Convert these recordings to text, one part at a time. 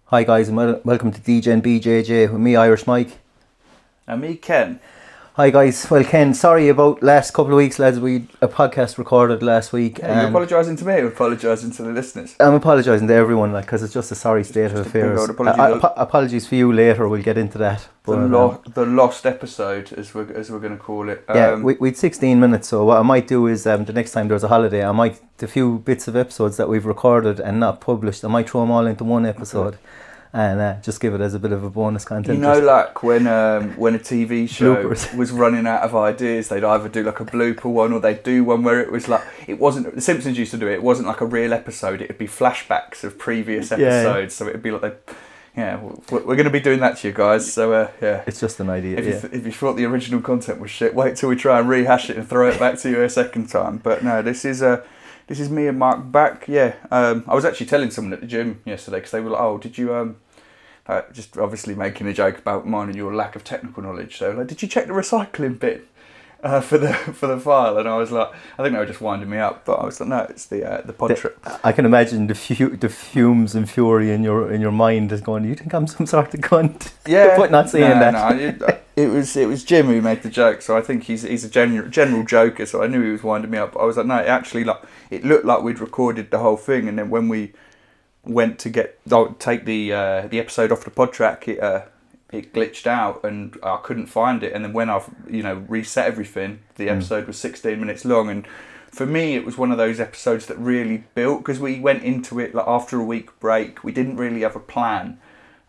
Hi guys, and welcome to DJ and BJJ with me, Irish Mike. And me, Ken. Hi guys. Well, Ken, sorry about last couple of weeks, lads. A podcast recorded last week. Yeah, you're apologising to me or apologising to the listeners? I'm apologising to everyone, because it's just a sorry state of affairs. Apologies for you later. We'll get into that. But, the lost episode, as we're going to call it. We had 16 minutes. So what I might do is the next time there's a holiday, the few bits of episodes that we've recorded and not published, I might throw them all into one episode. Okay. And just give it as a bit of a bonus content. You know, like when a TV show was running out of ideas, they'd either do like a blooper one or they'd do one where it was like, it wasn't, The Simpsons used to do it, it wasn't like a real episode, it'd be flashbacks of previous episodes. So it'd be like, we're going to be doing that to you guys. So it's just an idea. If you thought the original content was shit, wait till we try and rehash it and throw it back to you a second time. But no, this is me and Mark back. I was actually telling someone at the gym yesterday because they were like, "Oh, did you just obviously making a joke about mine and your lack of technical knowledge. So like, did you check the recycling bin for the file?" And I was like, I think they were just winding me up, but I was like, no, it's the pod trip. I can imagine the fumes and fury in your mind is going, "You think I'm some sort of cunt?" Yeah, but not saying that. No, it was Jim who made the joke, so I think he's a general joker. So I knew he was winding me up. But I was like, no, it looked like we'd recorded the whole thing, and then when we went to take the episode off the pod track, it glitched out and I couldn't find it. And then when I've reset everything, the episode was 16 minutes long. And for me, it was one of those episodes that really built, because we went into it like after a week break. We didn't really have a plan.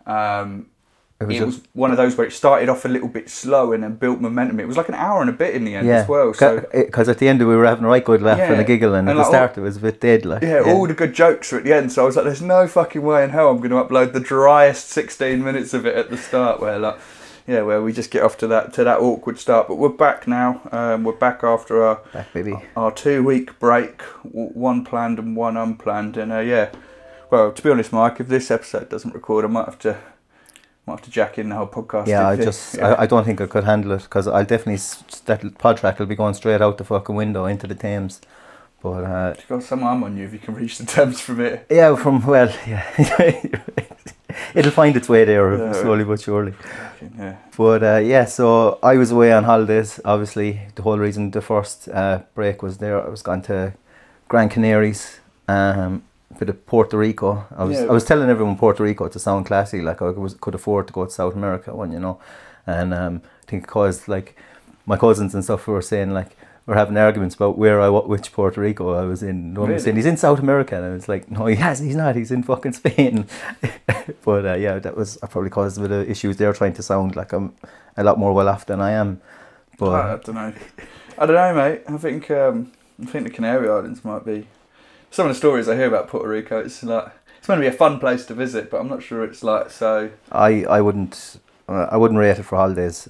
It was one of those where it started off a little bit slow and then built momentum. It was like an hour and a bit in the end as well. Because at the end we were having a right good laugh and a giggle, and at the start it was a bit dead. All the good jokes were at the end. So I was like, there's no fucking way in hell I'm going to upload the driest 16 minutes of it at the start where we just get off to that awkward start. But we're back now. We're back after our 2 week break, one planned and one unplanned. And well, to be honest, Mike, if this episode doesn't record, I might have to jack in the whole podcast. I don't think I could handle it, because I'll definitely, that pod track will be going straight out the fucking window into the Thames. But you've got some arm on you if you can reach the Thames from it. It'll find its way there slowly but surely. Yeah. But so I was away on holidays. Obviously, the whole reason the first break was there, I was gone to Gran Canaries. Bit of Puerto Rico. I was telling everyone Puerto Rico to sound classy, like I could afford to go to South America and I think it caused, like, my cousins and stuff were saying, like, we're having arguments about which Puerto Rico I was in. No one was saying he's in South America, and I was like, no, he's not. He's in fucking Spain. But I probably caused a bit of issues there, trying to sound like I'm a lot more well off than I am. But I don't know, mate. I think the Canary Islands might be. Some of the stories I hear about Puerto Rico, it's going to be a fun place to visit, but I'm not sure it's like so. I wouldn't rate it for holidays.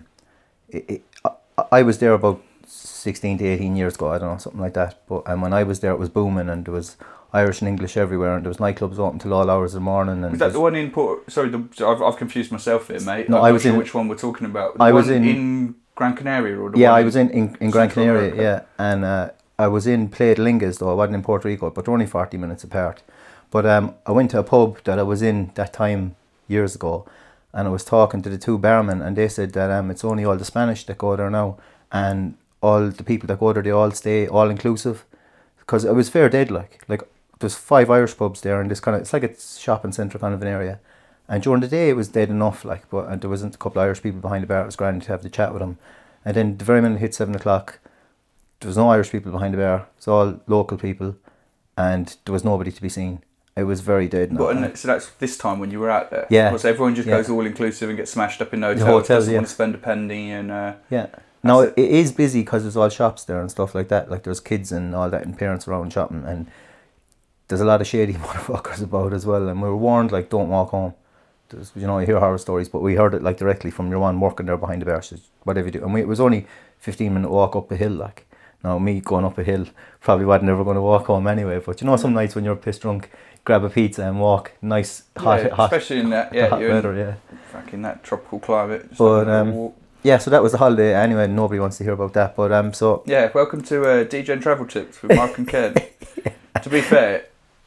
I was there about 16 to 18 years ago, I don't know, something like that. But when I was there, it was booming, and there was Irish and English everywhere, and there was nightclubs open till all hours of the morning. And was that the one in Port? Sorry, I've confused myself here, mate. No, I was in which one we're talking about. I was in Gran Canaria, or I was in Gran Canaria, and. I was in Playa de Lingas, though I wasn't in Puerto Rico, but they're only 40 minutes apart. But I went to a pub that I was in that time years ago, and I was talking to the two barmen, and they said that it's only all the Spanish that go there now, and all the people that go there, they all stay all inclusive, because it was fair dead. Like there's 5 Irish pubs there, and it's like a shopping centre kind of an area. And during the day it was dead enough, but there wasn't a couple of Irish people behind the bar. It was grand to have the chat with them. And then the very minute it hit 7 o'clock, there was no Irish people behind the bar. It's all local people, and there was nobody to be seen. It was very dead. So that's this time when you were out there? Yeah. So everyone just goes all inclusive and gets smashed up in hotels, doesn't want to spend a penny. And Now it is busy because there's all shops there and stuff like that. Like there's kids and all that and parents around shopping, and there's a lot of shady motherfuckers about as well. And we were warned, like, don't walk home. You hear horror stories, but we heard it like directly from your one working there behind the bar. So whatever you do, and it was only 15-minute walk up a hill, like. Now, me going up a hill, probably wasn't ever going to walk home anyway. But some nights when you're pissed drunk, grab a pizza and walk. Nice, hot, especially in that, hot weather, fucking that tropical climate. But so that was the holiday. Anyway, nobody wants to hear about that. But welcome to DJ and Travel Tips with Mark and Ken. To be fair,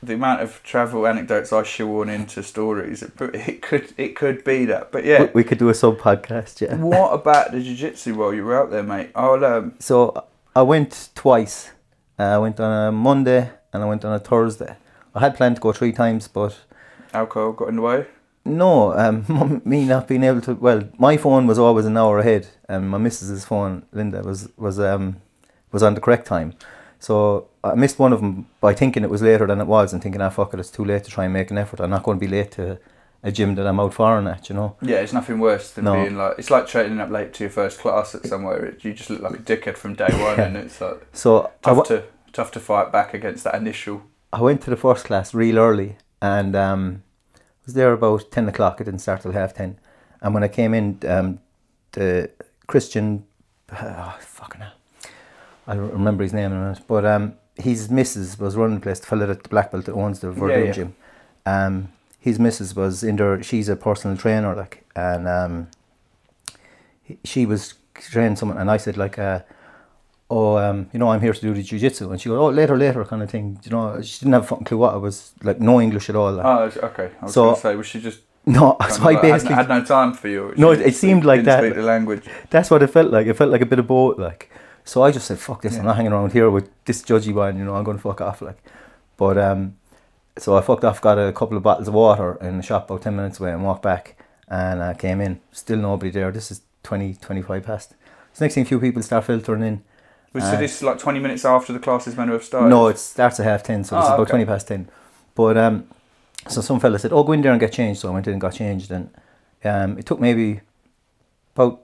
the amount of travel anecdotes I shoehorn into stories, it could be that. But yeah, we could do a sub podcast. Yeah. What about the jiu-jitsu while you were out there, mate? So I went twice. I went on a Monday and I went on a Thursday. I had planned to go 3 times, but alcohol got in the way. No, me not being able to. Well, my phone was always an hour ahead, and my missus's phone, Linda, was on the correct time. So I missed one of them by thinking it was later than it was, and thinking, fuck it, it's too late to try and make an effort. I'm not going to be late to a gym that I'm out foreign at, you know. Yeah, it's nothing worse than being like, it's like training up late to your first class at somewhere. You just look like a dickhead from day one, and it's like tough to fight back against that initial. I went to the first class real early, and was there about 10 o'clock. It didn't start till 10:30. And when I came in, the Christian, fucking hell, I don't remember his name in a minute, but his missus was running the place, the fella at the black belt that owns the Verdun gym. His missus was in there, she's a personal trainer, like, and she was training someone, and I said, like, I'm here to do the jiu-jitsu, and she goes, later kind of thing, you know. She didn't have a fucking clue what I was, like, no English at all. Like. Oh, okay. I was going to say, was she just... No, so I basically... had no time for you? No, it seemed like that. Didn't speak the language. That's what it felt like. It felt like a bit of both, like. So I just said, fuck this, I'm not hanging around here with this judgy one, you know, I'm going to fuck off, like. But, so I fucked off, got a couple of bottles of water in the shop about 10 minutes away and walked back, and I came in, still nobody there. This is 25 past. So next thing, a few people start filtering in. So this is like 20 minutes after the class is meant to have started? No, it starts at 10:30, so it's about 20 past 10. But so some fella said, go in there and get changed. So I went in and got changed, and it took maybe about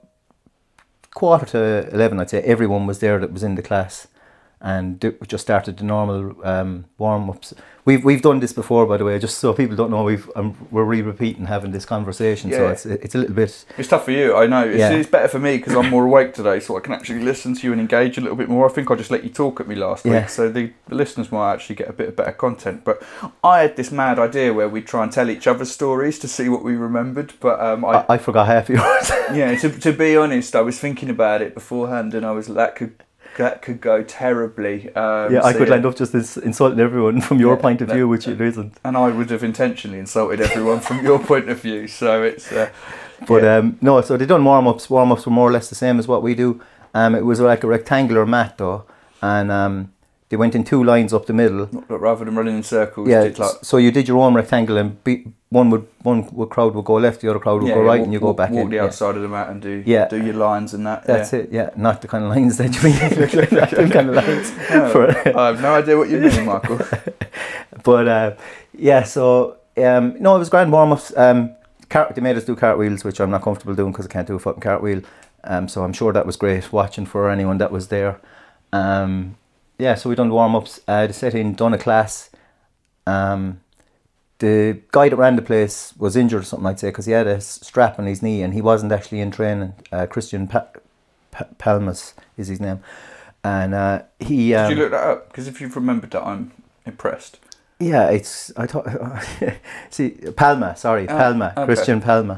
11:15, I'd say. Everyone was there that was in the class, and we just started the normal warm-ups. We've done this before, by the way, just so people don't know. We're re-repeating having this conversation, so it's a little bit... It's tough for you, I know. It's better for me because I'm more awake today, so I can actually listen to you and engage a little bit more. I think I just let you talk at me last week, so the listeners might actually get a bit of better content. But I had this mad idea where we'd try and tell each other stories to see what we remembered, but I forgot half yours. Yeah, to be honest, I was thinking about it beforehand, and I was like, that could go terribly. I could end up just insulting everyone from your point of view, which it isn't. And I would have intentionally insulted everyone from your point of view. So it's. No. So they done warm-ups. Warm-ups were more or less the same as what we do. It was like a rectangular mat though, and they went in 2 lines up the middle. Rather than running in circles. Yeah. So you did your own rectangle, and one crowd would go left, the other crowd would go right, and you go back in. Walk the outside of the mat and do your lines and that. That's it. Yeah, not the kind of lines that you mean. Not them kind of lines. No, I have no idea what you mean, Michael. But so it was grand warm-ups. They made us do cartwheels, which I'm not comfortable doing because I can't do a fucking cartwheel. So I'm sure that was great watching for anyone that was there. So we done the warm-ups. They set in, done a class. The guy that ran the place was injured or something, I'd say, because he had a strap on his knee and he wasn't actually in training. Christian Palmas is his name. And he... Did you look that up? Because if you've remembered that, I'm impressed. Yeah, I thought... Palma, okay. Christian Palma.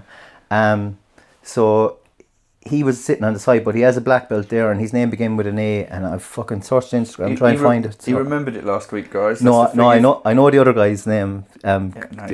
So he was sitting on the side, but he has a black belt there, and his name began with an A, and I've fucking searched Instagram trying to find it. So. You remembered it last week, guys. I know the other guy's name. No,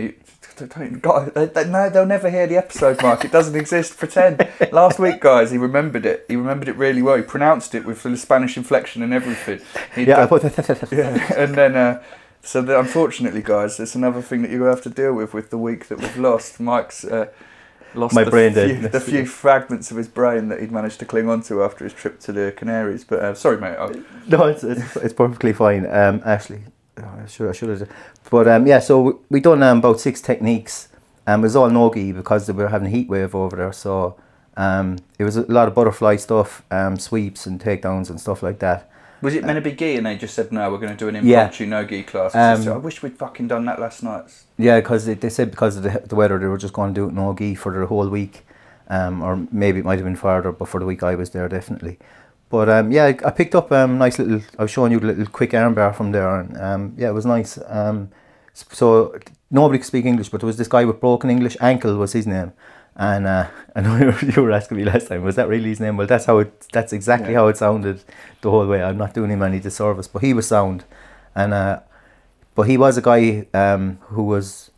they'll never hear the episode, Mark. It doesn't exist. Pretend. Last week, guys, he remembered it. He remembered it really well. He pronounced it with the Spanish inflection and everything. And then... unfortunately, guys, there's another thing that you have to deal with the week that we've lost. Mike's lost the few fragments of his brain that he'd managed to cling onto after his trip to the Canaries. But sorry, mate. No, it's perfectly fine. Ashley, I should have. But so we done about 6 techniques. It was all no-gi because they were having a heat wave over there. So it was a lot of butterfly stuff, sweeps and takedowns and stuff like that. Was it meant to be gi and they just said, no, we're going to do an impromptu no-gi class? I wish we'd fucking done that last night. Yeah, because they said because of the weather, they were just going to do it no-gi for the whole week. Or maybe it might have been farther, but for the week I was there, definitely. But I picked up nice little, I was showing you the little quick armbar from there. And it was nice. So nobody could speak English, but there was this guy with broken English. Ankle was his name. And I know you were asking me last time, was that really his name? Well, that's exactly how it sounded the whole way. I'm not doing him any disservice, but he was sound. And But he was a guy who was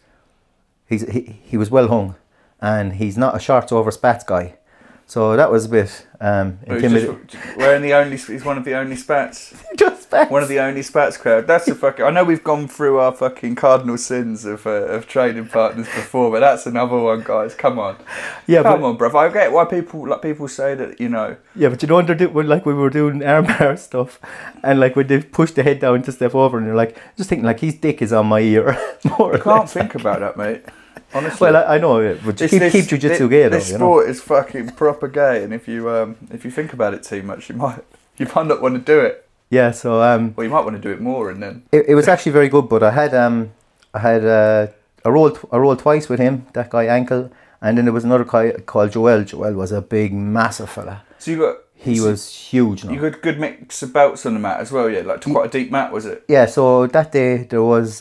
he was well hung, and he's not a shorts over spats guy. So that was a bit intimidating. He's one of the only spats. Just spats. One of the only spats crowd. That's a fucking. I know we've gone through our fucking cardinal sins of training partners before, but that's another one, guys. Come on, come on, bruv. I get why people say that, you know. Yeah, but you know, when like we were doing armbar stuff, and like when they pushed the head down to step over, and you're like just thinking like his dick is on my ear. More. I can't think about that, mate. Honestly. Well, I know, but keep jiu-jitsu gay though. This sport is fucking proper gay, and if you think about it too much, you might not want to do it. Yeah, so well, you might want to do it more, and then it was actually very good. But I had I rolled twice with him, that guy Ankle, and then there was another guy called Joel. Joel was a big, massive fella. So he was huge. You got a good mix of belts on the mat as well, yeah. Like quite a deep mat, was it? Yeah. So that day there was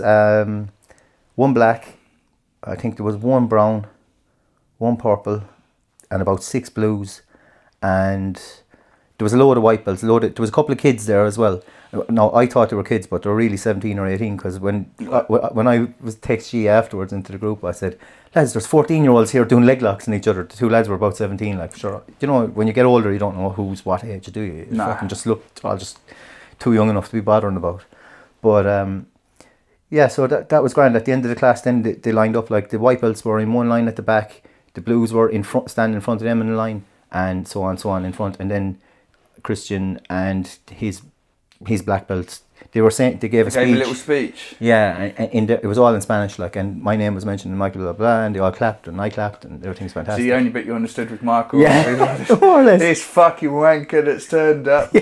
one black. I think there was one brown, one purple, and about 6 blues, and there was a load of white belts. There was a couple of kids there as well. Now I thought they were kids, but they were really 17 or 18. Because when I was text G afterwards into the group, I said, "Lads, there's 14-year-olds here doing leg locks on each other." The 2 lads were about 17. Like, sure, you know, when you get older, you don't know who's what age, do you? You fucking just looked all just too young enough to be bothering about. But yeah, so that was grand. At the end of the class, then they lined up. Like the white belts were in one line at the back, the blues were in front, standing in front of them in the line, and so on in front. And then Christian and his black belts, they gave a speech. A little speech. Yeah, and it was all in Spanish, like, and my name was mentioned, and Michael blah blah, and they all clapped, and I clapped, and everything's fantastic. So the only bit you understood was Michael. Yeah, more or less. This fucking wanker that's turned up.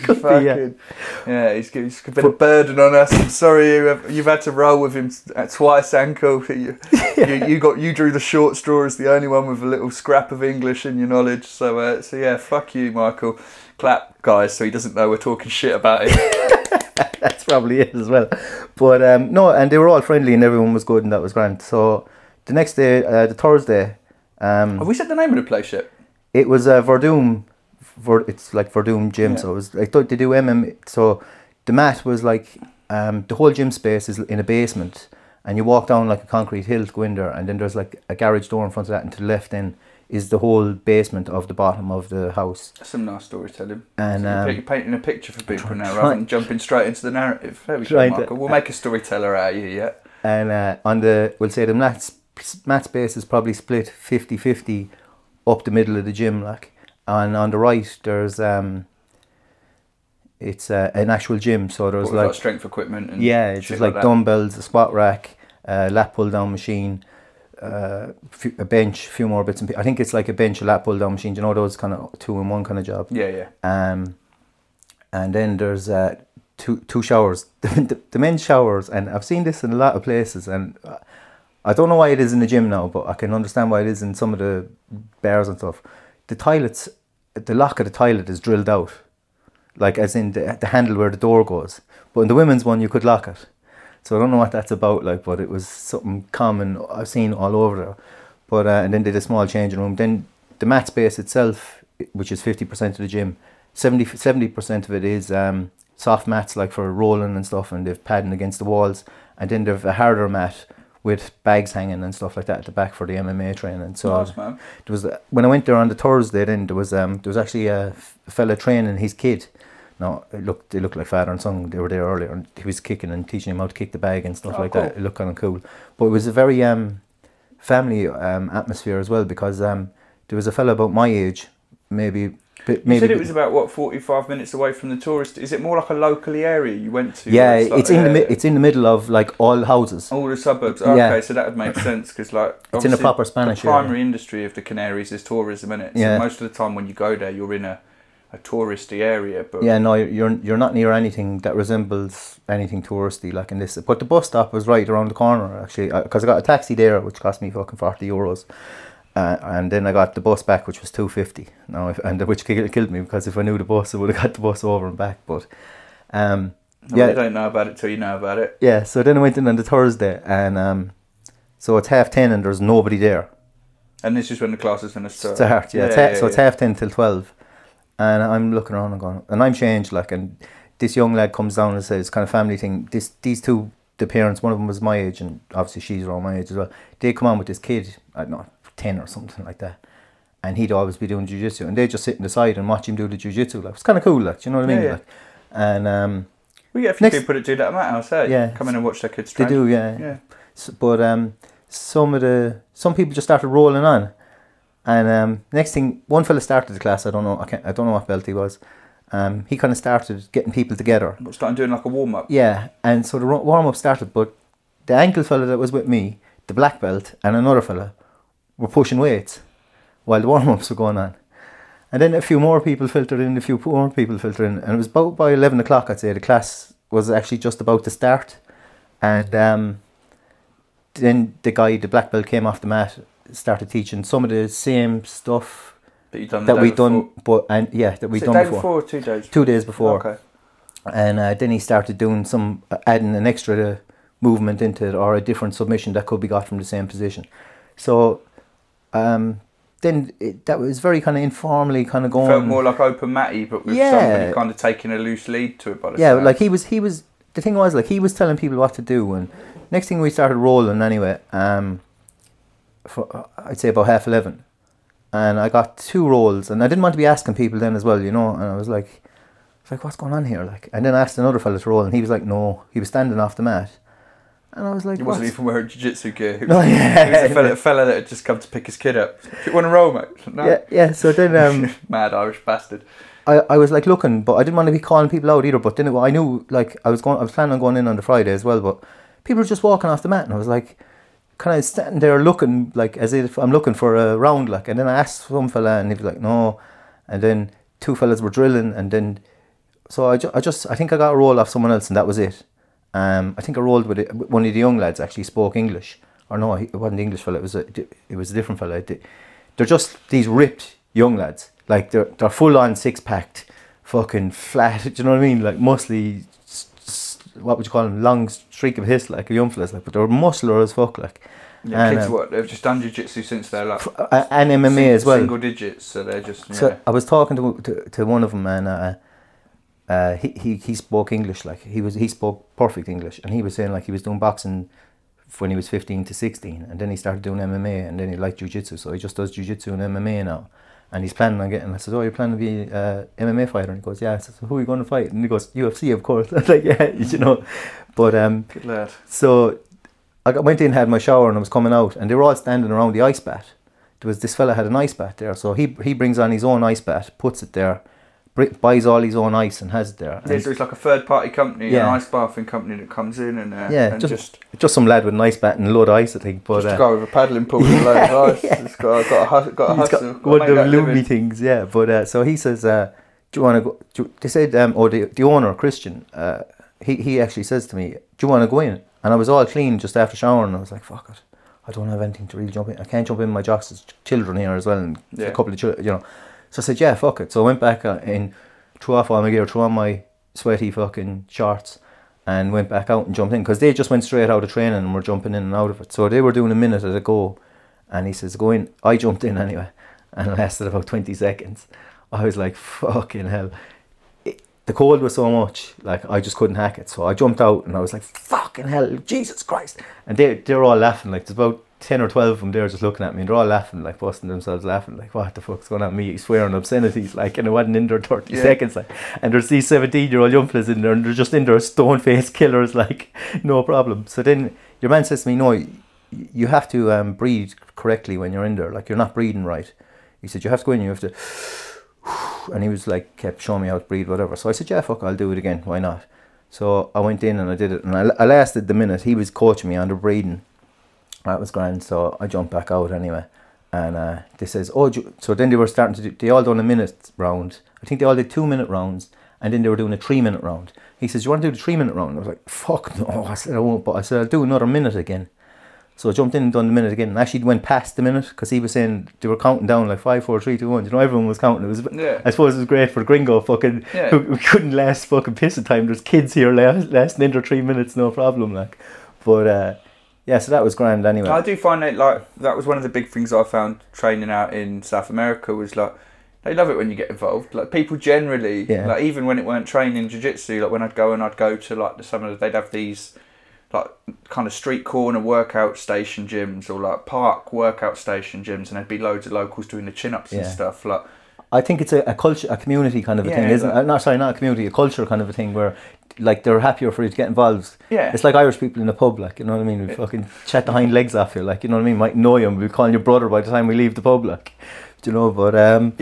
Yeah, he's a bit of burden on us. I'm sorry you've had to roll with him twice, Ankle. You drew the short straw as the only one with a little scrap of English in your knowledge. So yeah, fuck you, Michael. Clap, guys, so he doesn't know we're talking shit about it. That's probably it as well. But no, and they were all friendly and everyone was good and that was grand. So the next day, the Thursday... have we said the name of the place yet? It was Verdum. It's like Verdum Gym. Yeah. So it was like they do MMA. So the mat was like the whole gym space is in a basement, and you walk down like a concrete hill to go in there, and then there's like a garage door in front of that, and to the left then is the whole basement of the bottom of the house. That's some nice storytelling. And you're painting a picture for people now rather than jumping straight into the narrative. There we go, Michael. We'll make a storyteller out of you, yeah. And we'll say the mat space is probably split 50-50 up the middle of the gym, like. And on the right, there's it's an actual gym. So there's like strength equipment and it's just like dumbbells, a squat rack, a lat pull down machine, a bench, a few more bits and pieces. I think it's like a bench, a lat pull down machine. You know those kind of 2-in-1 kind of job. Yeah. And then there's two showers, the men's showers, and I've seen this in a lot of places, and I don't know why it is in the gym now, but I can understand why it is in some of the bars and stuff. The toilets, the lock of the toilet is drilled out, like as in the handle where the door goes. But in the women's one, you could lock it. So I don't know what that's about, like, but it was something common I've seen all over there. But and then they did a small changing room. Then the mat space itself, which is 50% of the gym, 70% of it is soft mats, like for rolling and stuff, and they've padding against the walls. And then they've a harder mat with bags hanging and stuff like that at the back for the MMA training. So nice, man. There was when I went there on the Thursday, then there was actually a fella training his kid. Now they looked like father and son. They were there earlier, and he was kicking and teaching him how to kick the bag and stuff like that. It looked kind of cool, but it was a very family atmosphere as well, because there was a fella about my age, maybe. You said it was about 45 minutes away from the tourist. Is it more like a locally area you went to? Yeah, it's in the middle of like all houses. All the suburbs. Okay, so that would make sense, because like it's in a proper Spanish area. The primary industry of the Canaries is tourism, isn't it? So most of the time when you go there, you're in a touristy area. But yeah, no, you're not near anything that resembles anything touristy like in this. But the bus stop was right around the corner actually, because I got a taxi there which cost me fucking €40. And then I got the bus back, which was $2.50. Now, which killed me, because if I knew the bus, I would have got the bus over and back. But you don't know about it till you know about it. Yeah. So then I went in on the Thursday, and so it's 10:30, and there's nobody there. And this is when the class is going to start. So it's 10:30 till 12, and I'm looking around and going, and I'm changed, like, and this young lad comes down and says, kind of family thing. These two the parents, one of them was my age, and obviously she's around my age as well. They come on with this kid, I don't know, 10 or something like that, and he'd always be doing jiu-jitsu, and they'd just sit on the side and watch him do the jiu-jitsu. Like, it's kind of cool, like, do you know what I mean? Yeah. Like, and we get a few people that do that at my house, Yeah, come in and watch their kids train. They do, yeah. But some people just started rolling on, and next thing, one fella started the class. I don't know what belt he was. He kind of started getting people together. Starting doing like a warm up. Yeah, and so the warm up started. But the ankle fella that was with me, the black belt, and another fella were pushing weights while the warm ups were going on. And then a few more people filtered in, and it was about by 11 o'clock, I'd say. The class was actually just about to start, and then the black belt, came off the mat, started teaching some of the same stuff that we'd done, that we'd done day before. Before or 2 days? 2 days before. Okay. And then he started doing adding an extra movement into it, or a different submission that could be got from the same position. So then that was very kind of informally kind of going. Felt more like open matty, but with somebody kind of taking a loose lead to it. By the yeah, side. like he was. The thing was, like, he was telling people what to do, and next thing we started rolling anyway. For I'd say about 11:30, and I got 2 rolls, and I didn't want to be asking people then as well, you know. And I was like, what's going on here? Like, and then I asked another fella to roll, and he was like, no, he was standing off the mat, and I was like, he wasn't even wearing jiu-jitsu gear. He was, no, yeah. he was a fella that had just come to pick his kid up. Do you want to roll, mate? No. Yeah. So then, mad Irish bastard. I was like looking, but I didn't want to be calling people out either. But then I knew, like, I was planning on going in on the Friday as well, but people were just walking off the mat, and I was like, kind of standing there looking like as if I'm looking for a round, like. And then I asked some fella, and he was like, no. And then 2 fellas were drilling, and then so I think I got a roll off someone else, and that was it. I think I rolled with it. One of the young lads actually spoke English, or no, it wasn't the English fella. It was a different fella. They're just these ripped young lads. Like, they're full on 6-packed, fucking flat. Do you know what I mean? Like, muscly, what would you call them? Long streak of hiss, like a young fellas, like. But they're muscular as fuck, like. Yeah, and, kids they've just done jiu-jitsu since they're like and MMA as well. Single digits, so they're just. Yeah. So I was talking to one of them, and he spoke English, like he spoke perfect English, and he was saying like he was doing boxing when he was 15 to 16, and then he started doing MMA, and then he liked jiu-jitsu, so he just does jiu-jitsu and MMA now. And he's planning on getting. I said, "Oh, you're planning to be an MMA fighter?" And he goes, "Yeah." I said, "So who are you going to fight?" And he goes, "UFC, of course." I was like, "Yeah, you know." But good lad. So I went in, had my shower, and I was coming out, and they were all standing around the ice bath. There was this fella had an ice bath there, so he brings on his own ice bath, puts it there, buys all his own ice, and has it there. Yeah, so it's like a third-party company, an ice bathing company that comes in and just some lad with an ice bat and a load of ice, I think. But just to go with a paddling pool and a load of ice. It's got a hustle. One of the Lumi things, yeah. But so he says, "Do you want to go?" They said, the owner, Christian, he actually says to me, "Do you want to go in?" And I was all clean just after showering, and I was like, "Fuck it, I don't have anything to really jump in. I can't jump in my jocks. There's children here as well, and a couple of children, you know." So I said, "Yeah, fuck it." So I went back in, threw off all my gear, threw on my sweaty fucking shorts, and went back out and jumped in, because they just went straight out of training and were jumping in and out of it. So they were doing a minute at a go, and he says, "Go in." I jumped in anyway, and it lasted about 20 seconds. I was like, fucking hell. The cold was so much, like, I just couldn't hack it. So I jumped out, and I was like, fucking hell, Jesus Christ. And they're all laughing, like, there's about 10 or 12 of them there just looking at me, and they're all laughing, like, busting themselves laughing, like, what the fuck's going on with me? Swearing obscenities, like, and it wasn't in there 30 seconds, like, and there's these 17-year-old young fellas in there, and they're just in there stone-faced killers, like, no problem. So then your man says to me, "No, you have to breathe correctly when you're in there, like, you're not breathing right." He said, "You have to go in, you have to," and he was like, kept showing me how to breathe, whatever. So I said, "Yeah, fuck, I'll do it again, why not?" So I went in and I did it, and I lasted the minute. He was coaching me on the breathing. That was grand. So I jumped back out anyway, and they says, "Oh," so then they were starting to do, they all done a minute round. I think they all did 2-minute rounds, and then they were doing a 3-minute round. He says, "You want to do the 3-minute round?" I was like, "Fuck no." I said, "I won't," but I said, "I'll do another minute again." So I jumped in and done the minute again, and actually went past the minute, because he was saying they were counting down like 5, 4, 3, 2, 1. You know, everyone was counting. It was, I suppose it was great for Gringo fucking who couldn't last fucking pissing time. There's kids here lasting under 3 minutes, no problem, like. But so that was grand anyway. I do find that, like, that was one of the big things I found training out in South America, was like, they love it when you get involved. Like, people generally, like, even when it weren't training jiu-jitsu, like, when I'd go to like they'd have these like kind of street corner workout station gyms or like park workout station gyms, and there'd be loads of locals doing the chin-ups and stuff. Like, I think it's a culture, a community kind of a thing, isn't it? Not a community, a culture kind of a thing where, like, they're happier for you to get involved. Yeah. It's like Irish people in a pub, like, you know what I mean? We fucking chat the hind legs off you, like, you know what I mean? Might know you and we'll be calling you brother by the time we leave the pub, like, do you know? But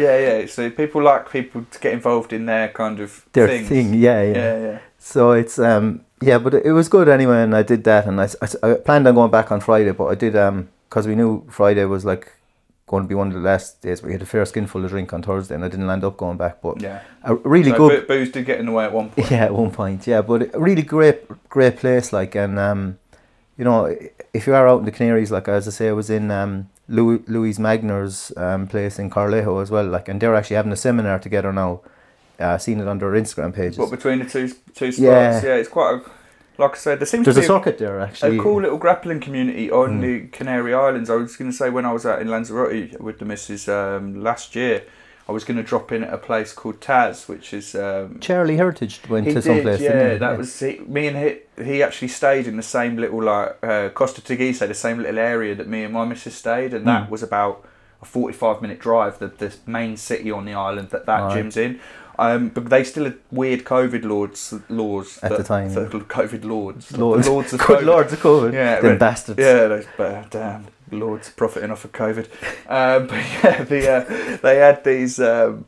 so people like people to get involved in their kind of their things. thing, yeah. So it's but it was good anyway, and I did that, and I planned on going back on Friday, but I did because we knew Friday was like going to be one of the last days. We had a fair skinful of drink on Thursday, and I didn't land up going back. But a really good booze did get in the way at one point. Yeah, at one point, yeah. But a really great place, like, and you know, if you are out in the Canaries, like as I say, I was in Louise Magner's place in Carlejo as well, like, and they're actually having a seminar together now. Seen it on their Instagram pages. But between the two spots, it's quite like I said, there's a circuit there actually. A cool little grappling community on the Canary Islands. I was going to say, when I was out in Lanzarote with the missus last year, I was going to drop in at a place called Taz, which is Charlie Heritage went to some place. Was me and he actually stayed in the same little like Costa Teguise, the same little area that me and my missus stayed, and that was about a 45-minute drive. The main city on the island that gym's in. But they still had weird COVID laws at the time. COVID lords. Lords of COVID. Lords of COVID. Yeah, them bastards. Yeah, those damn lords profiting off of COVID. But yeah, they had these.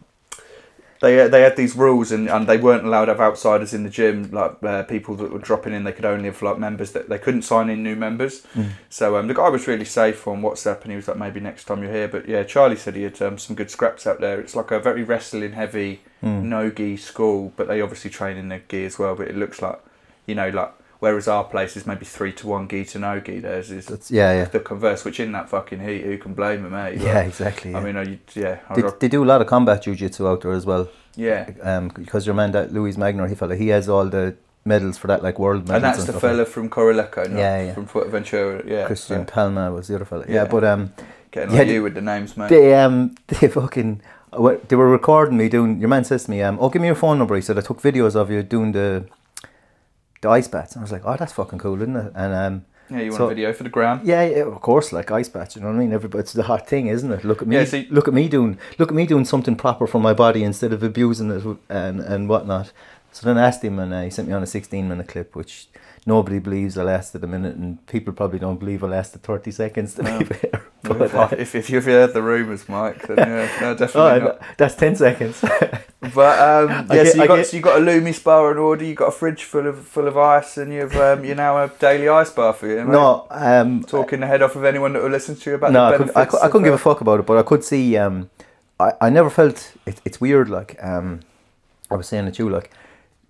They had these rules, and they weren't allowed to have outsiders in the gym. Like people that were dropping in, they could only have like members that they couldn't sign in new members. So the guy was really safe on WhatsApp, and he was like, maybe next time you're here. But yeah, Charlie said he had some good scraps out there. It's like a very wrestling heavy no gi school, but they obviously train in their gi as well. But it looks like, you know, like whereas our place is maybe 3-1 gi to no gi, theirs is the converse. Which in that fucking heat, who can blame them, eh? Yeah, exactly. I mean, they do a lot of combat jiu-jitsu out there as well. Yeah. Because your man, that Louis Magner, he has all the medals for that, like world medals. And that's the fella from Coraleco, from Fuerteventura. Yeah. Christian Palma was the other fella. Yeah, but getting like you with the names, mate. They fucking. They were recording me doing. Your man says to me, give me your phone number. He said, I took videos of you doing the ice baths. And I was like, oh, that's fucking cool, isn't it? And you want a video for the gram? Yeah, of course, like ice baths. You know what I mean? It's the hot thing, isn't it? Look at me, look at me doing something proper for my body instead of abusing it and whatnot. So then I asked him, and he sent me on a 16-minute clip, which nobody believes I lasted a minute, and people probably don't believe I lasted 30 seconds to be fair. But, if you've heard the rumours, Mike, then no, definitely not. That's 10 seconds. But so you got a Lumi spa in order. You got a fridge full of ice, and you've you're now a daily ice bar for you. Mate? No, talking the head off of anyone that will listen to you about the benefits. I couldn't give a fuck about it, but I could see. I never felt it's weird. Like I was saying it to you, like.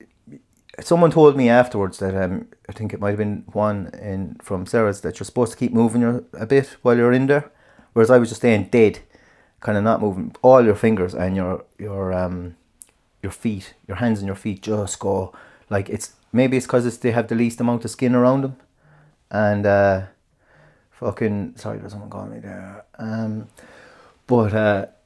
Someone told me afterwards that I think it might have been Juan from Sarah's, that you're supposed to keep moving a bit while you're in there, whereas I was just staying dead, kind of not moving. All your fingers and your feet, your hands and your feet just go like maybe it's because they have the least amount of skin around them, and sorry, there's someone calling me there. But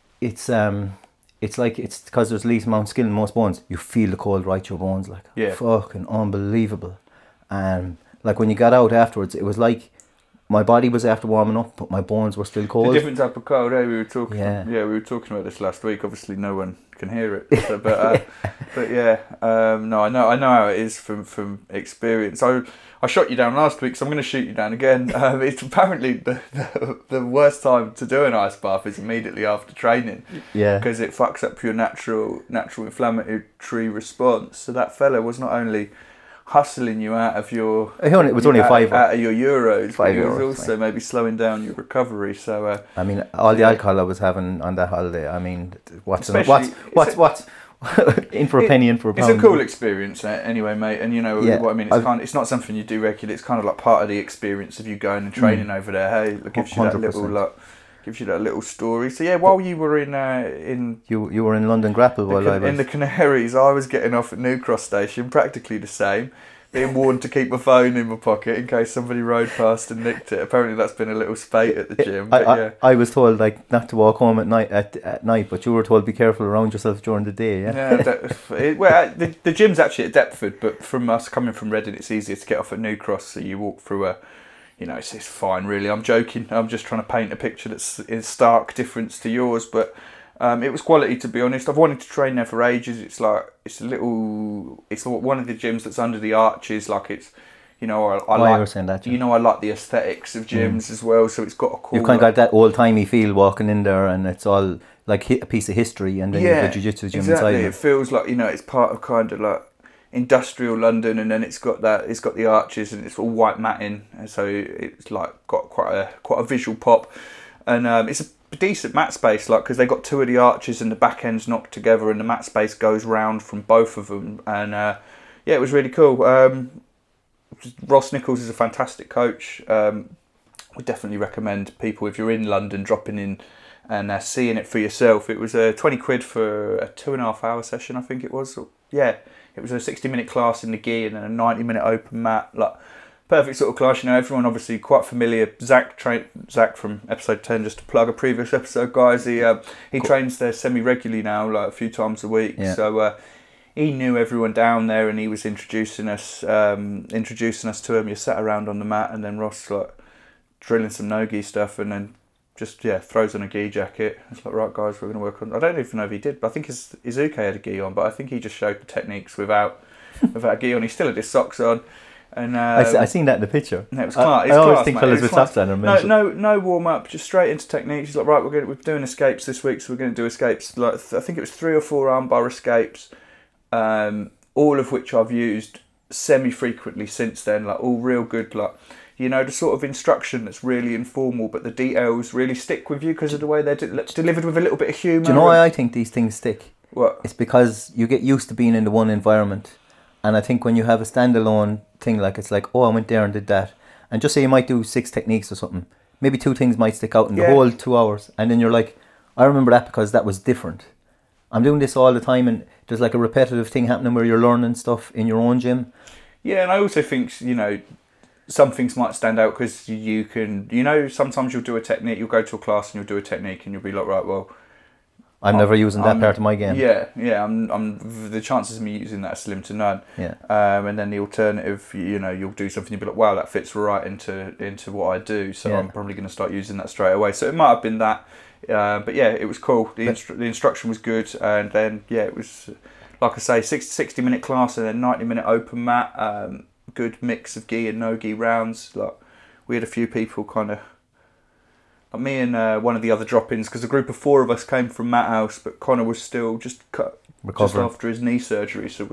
it's like it's because there's least amount of skin in most bones. You feel the cold right to your bones, like fucking unbelievable. And like when you got out afterwards, it was like my body was after warming up, but my bones were still cold. A different type of cold, eh? We were talking. Yeah, we were talking about this last week. Obviously, no one can hear it, so, but yeah, no, I know how it is from experience. I shot you down last week, so I'm going to shoot you down again. It's apparently the worst time to do an ice bath is immediately after training. Yeah. Because it fucks up your natural inflammatory response. So that fella was not only hustling you out of your... It was only a fiver. Out of your euros. €5. It was also maybe slowing down your recovery. So I mean, all the alcohol I was having on that holiday, I mean, what's in for a penny, in for a pound. It's a cool experience anyway, mate. And you know what I mean. It's not something you do regularly. It's kind of like part of the experience of you going and training over there. Hey, it gives you 100%. Gives you that little story. So yeah, while you were in you were in London Grapple while I was in the Canaries, I was getting off at New Cross Station, practically the same. being warned to keep my phone in my pocket in case somebody rode past and nicked it. Apparently that's been a little spate at the gym. But I was told like not to walk home at night, but you were told be careful around yourself during the day. The gym's actually at Deptford, but from us coming from Reading, it's easier to get off at New Cross, so you walk through it's fine really. I'm joking. I'm just trying to paint a picture that's in stark difference to yours, but it was quality, to be honest. I've wanted to train there for ages. It's one of the gyms that's under the arches. Like it's, I like that. I like the aesthetics of gyms as well. So it's got a cool. You've kind of got that old timey feel walking in there, and it's all like a piece of history. And then you have a jiu-jitsu gym inside. It feels like it's part of kind of like industrial London, and then it's got the arches and it's all white matting, and so it's like got quite a visual pop, and it's a decent mat space, like, because they got two of the arches and the back end's knocked together and the mat space goes round from both of them, and it was really cool. Ross Nichols is a fantastic coach. Would definitely recommend people, if you're in London, dropping in and seeing it for yourself. It was £20 for a 2.5 hour session, I think it was. It was a 60-minute class in the gi and then a 90-minute open mat. Like, perfect sort of class. Everyone obviously quite familiar. Zach from episode 10, just to plug a previous episode, guys. He trains there semi-regularly now, like a few times a week. Yeah. So he knew everyone down there, and he was introducing us to him. You sat around on the mat, and then Ross like drilling some no-gi stuff, and then just throws on a gi jacket. It's like, right guys, we're going to work on. I don't even know if he did, but I think Izuke had a gi on, but I think he just showed the techniques without a gi on. He still had his socks on. And I seen that in the picture. No, it was class. I always think fellas with tops on. No warm up, just straight into techniques. He's like, right, we're doing escapes this week, so we're going to do escapes. Like I think it was 3 or 4 armbar escapes, all of which I've used semi-frequently since then. Like all real good, like the sort of instruction that's really informal, but the details really stick with you because of the way they're delivered with a little bit of humour. Do you know why I think these things stick? What? It's because you get used to being in the one environment. And I think when you have a standalone thing, like it's like, oh, I went there and did that. And just say you might do 6 techniques or something. Maybe 2 things might stick out in the whole 2 hours. And then you're like, I remember that because that was different. I'm doing this all the time, and there's like a repetitive thing happening where you're learning stuff in your own gym. Yeah, and I also think, some things might stand out because you can, sometimes you'll do a technique, you'll go to a class and you'll do a technique and you'll be like, right, well, I'm never using that part of my game. Yeah. I'm the chances of me using that are slim to none. Yeah. And then the alternative, you'll do something, you'll be like, wow, that fits right into what I do. So I'm probably going to start using that straight away. So it might have been that, but it was cool. The instruction was good, and then it was, like I say, 60-minute class and then 90-minute open mat. Good mix of gi and no gi rounds. Like we had a few people kind of. Me and one of the other drop-ins, because a group of 4 of us came from Matt House, but Connor was still just after his knee surgery, so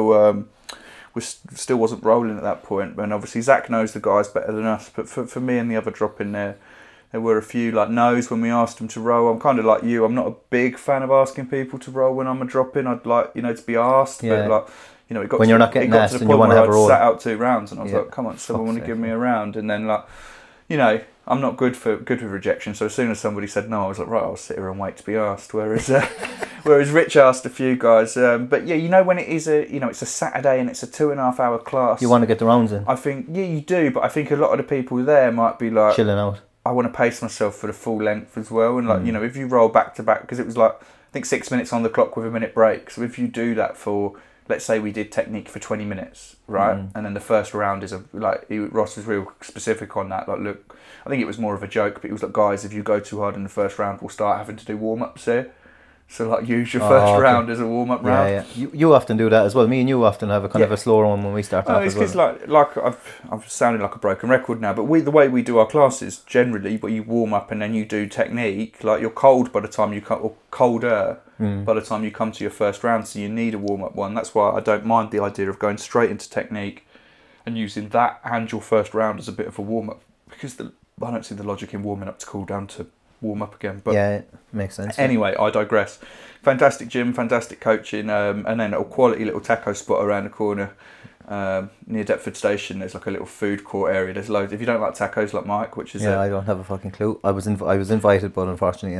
still wasn't rolling at that point. And obviously Zach knows the guys better than us, but for me and the other drop-in there were a few like no's when we asked them to roll. I'm kind of like you. I'm not a big fan of asking people to roll when I'm a drop-in. I'd like to be asked, but like. It got when you're not getting asked and you want to have a roll. Sat out 2 rounds and I was like, come on, someone want to give me a round, and then like, I'm not good with rejection, so as soon as somebody said no, I was like, right, I'll sit here and wait to be asked. Whereas Rich asked a few guys, but when it is it's a Saturday and it's a 2.5 hour class, you want to get the rounds in. I think you do, but I think a lot of the people there might be like chilling out. I want to pace myself for the full length as well, and like if you roll back to back, because it was like I think 6 minutes on the clock with a minute break. So if you do that for, let's say we did technique for 20 minutes, right? And then the first round is Ross was real specific on that. Like, look, I think it was more of a joke, but he was like, guys, if you go too hard in the first round, we'll start having to do warm-ups here. So like use your first round as a warm-up round. Yeah. You often do that as well. Me and you often have a kind of a slower one when we start off as well. It's like I'm sounding like a broken record now, but the way we do our classes generally, where you warm up and then you do technique, like you're cold by the time you come, or colder by the time you come to your first round, so you need a warm-up one. That's why I don't mind the idea of going straight into technique and using that and your first round as a bit of a warm-up, because I don't see the logic in warming up to cool down to warm up again. But yeah, it makes sense. Anyway, I digress. Fantastic gym, fantastic coaching, and then a quality little taco spot around the corner near Deptford Station. There's like a little food court area. There's loads. If you don't like tacos like Mike, which is I don't have a fucking clue. I was invited, but unfortunately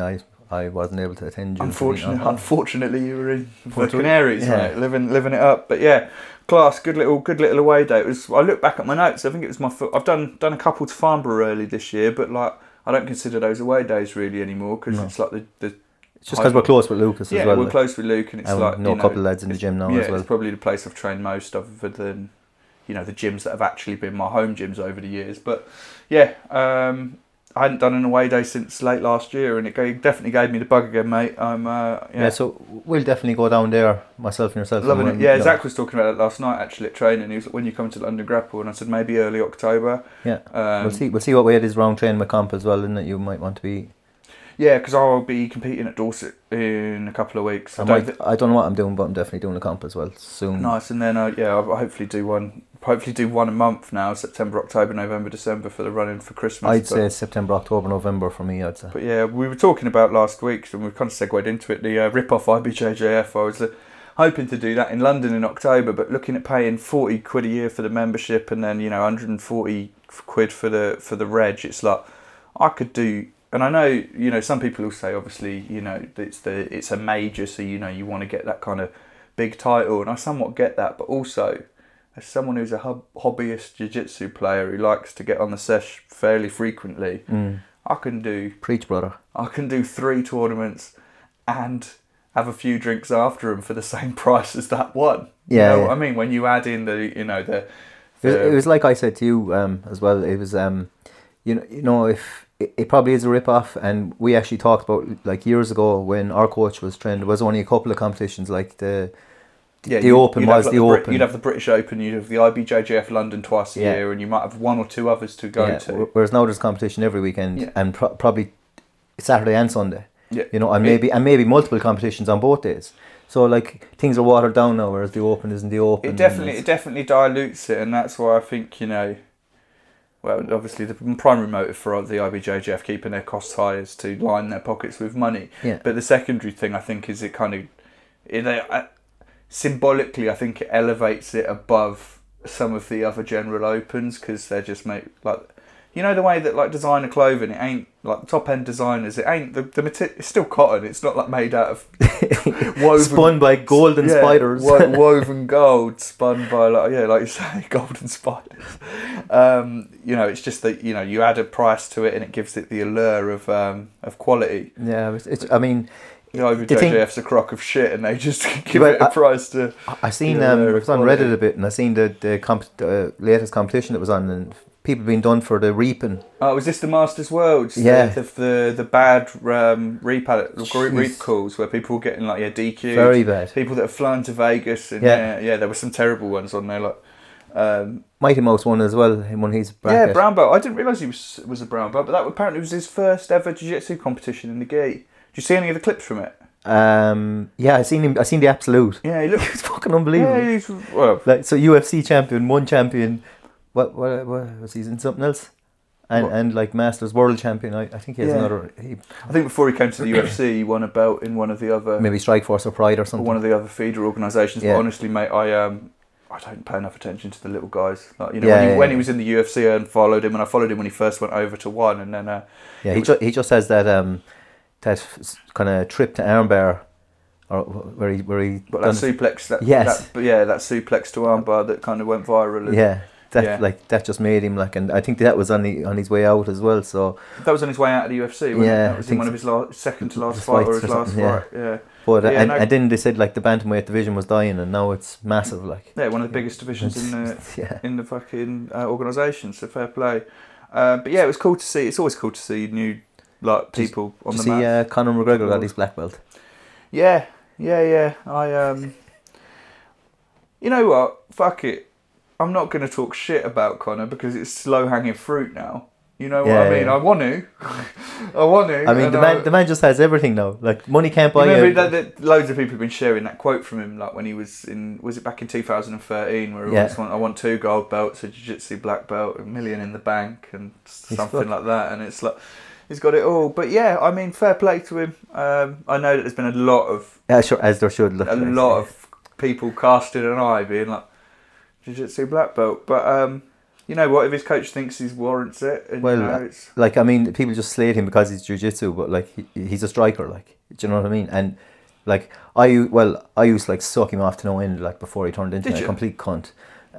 I wasn't able to attend. Unfortunately, you were in the Unfortunately, Canaries, yeah. mate, living it up. But yeah, class, good little away day. It was. I look back at my notes. I think it was I've done a couple to Farnborough early this year, but like I don't consider those away days really anymore because it's like the. It's just because we're close with Lucas as well. Yeah, we're close with Luke, and it's like know a couple of lads in the gym now as well. It's probably the place I've trained most, other than the gyms that have actually been my home gyms over the years. But yeah, I hadn't done an away day since late last year, and it definitely gave me the bug again, mate. So we'll definitely go down there, myself and yourself. Loving it. Yeah, Zach was talking about it last night actually at training. He was like, when you come to London Grapple, and I said maybe early October. Yeah, we'll see what way it is round training with comp as well, isn't it? You might want to be. Yeah, because I'll be competing at Dorset in a couple of weeks. I don't know what I'm doing, but I'm definitely doing a comp as well soon. Nice, and then I'll hopefully do one. Hopefully do one a month now, September, October, November, December for the run-in for Christmas. I'd say September, October, November for me, I'd say. But yeah, we were talking about last week, and we've kind of segued into it, the rip-off IBJJF. I was hoping to do that in London in October, but looking at paying 40 quid a year for the membership and then 140 quid for the reg, it's like I could do. And I know, some people will say, obviously, it's a major, so you want to get that kind of big title, and I somewhat get that, but also as someone who's a hobbyist jiu-jitsu player who likes to get on the sesh fairly frequently, I can do... Preach, brother. I can do 3 tournaments and have a few drinks after them for the same price as that one. Yeah. You know what I mean? When you add in the it was like I said to you as well, it was, if... It probably is a rip-off, and we actually talked about, like, years ago when our coach was trained, there was only a couple of competitions, like the Open was the Open. You'd have the British Open, you'd have the IBJJF London twice a year, and you might have 1 or 2 others to go to. Whereas now there's competition every weekend, and probably Saturday and Sunday. Yeah. And maybe multiple competitions on both days. So like things are watered down now, whereas the Open isn't the Open. It definitely dilutes it, and that's why I think well, obviously the primary motive for the IBJJF keeping their costs high is to line their pockets with money. Yeah. But the secondary thing, I think, is it kind of symbolically, I think it elevates it above some of the other general opens because they just make the way that like designer clothing, it ain't like the top end designers. It ain't the material. It's still cotton. It's not like made out of woven, spun by golden spiders. Woven gold, spun by like you say, golden spiders. It's just that you add a price to it and it gives it the allure of quality. Yeah, I mean. The IBJJF's a crock of shit, and they just give it a price to. I seen I was on Reddit a bit, and I seen the latest competition that was on, and people being done for the reaping. Oh, was this the Masters Worlds? Yeah. The bad reap calls where people were getting DQ'd. Very bad. People that have flown to Vegas, and there were some terrible ones on there. Mighty Mouse won as well. Him when he's bracket. Yeah, brown belt. I didn't realise he was a brown belt, but that apparently was his first ever jiu-jitsu competition in the gi. Did you see any of the clips from it? I seen him. I seen the Absolute. Yeah, he looked It's fucking unbelievable. Yeah, so UFC champion, one champion. What was he in something else? And like Masters World champion. I think he has another. I think before he came to the UFC, he won a belt in one of the other. Maybe Strikeforce or Pride or something. One of the other feeder organisations. Yeah. But honestly, mate, I don't pay enough attention to the little guys. When he was in the UFC, I followed him, and I followed him when he first went over to One, and then. He just has that that kind of trip to armbar, or where he. But that suplex. That suplex to armbar that kind of went viral. That just made him and I think that was on his way out as well. So that was on his way out of the UFC. Wasn't it? That was in one of his second to last fight or his last fight. Yeah. But and then they said the bantamweight division was dying, and now it's massive. One of the biggest divisions in the fucking organisation. So fair play. But yeah, it was cool to see. It's always cool to see new people on the mat. See, Conor McGregor got his black belt. Yeah. I you know what? Fuck it. I'm not going to talk shit about Conor because it's low hanging fruit now. You know what I mean? Yeah. I want to. I mean, the man just has everything now. Money can't buy you. Loads of people have been sharing that quote from him, when he was it back in 2013, where he I want 2 gold belts, a jiu-jitsu black belt, $1 million in the bank, and something like that. And it's he's got it all. But yeah, I mean, fair play to him. I know that there's been a lot of as there should look. A lot of people casting an eye, being jiu-jitsu black belt, but you know what, if his coach thinks he warrants it, and, Well, you know, it's... like, I mean, people just slate him because he's jiu-jitsu, but like he's a striker, like, do you know what I mean? And like I used to like suck him off to no end, like before he turned into a complete cunt.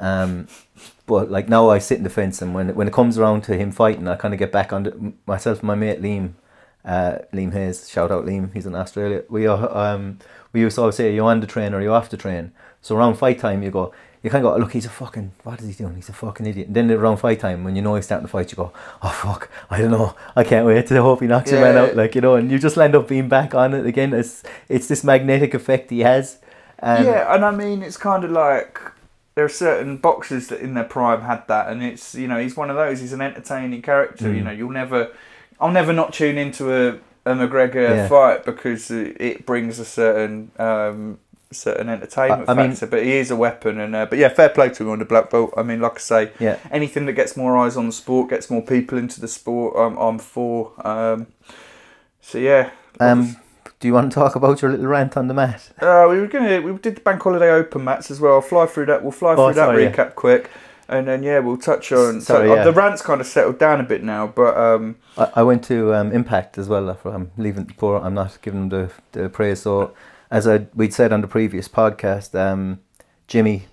But like now I sit in the fence, and when it comes around to him fighting, I kind of get back on myself and my mate Liam Hayes. Shout out Liam, he's in Australia. We used to always say, are you on the train or are you off the train? So around fight time you kind of go, look, he's a fucking, what is he doing? He's a fucking idiot. And then around fight time, when you know he's starting to fight, you go, oh fuck, I don't know, I can't wait to hope he knocks your man out, like, you know, and you just end up being back on it again. It's this magnetic effect he has. Yeah, and I mean, it's kind of like, there are certain boxers that in their prime had that, and it's, you know, he's one of those, he's an entertaining character, you know, I'll never not tune into a McGregor fight because it brings a certain entertainment factor, but he is a weapon, and but yeah, fair play to him on the black belt. I mean, like I say, anything that gets more eyes on the sport, gets more people into the sport, I'm for. So yeah. Do you want to talk about your little rant on the mat? We did the Bank Holiday Open mats as well. I'll fly through that. We'll fly through that recap quick, and then we'll touch on. The rant's kind of settled down a bit now, but I went to Impact as well. I'm leaving before. I'm not giving them the praise. So as we'd said on the previous podcast, Jimmy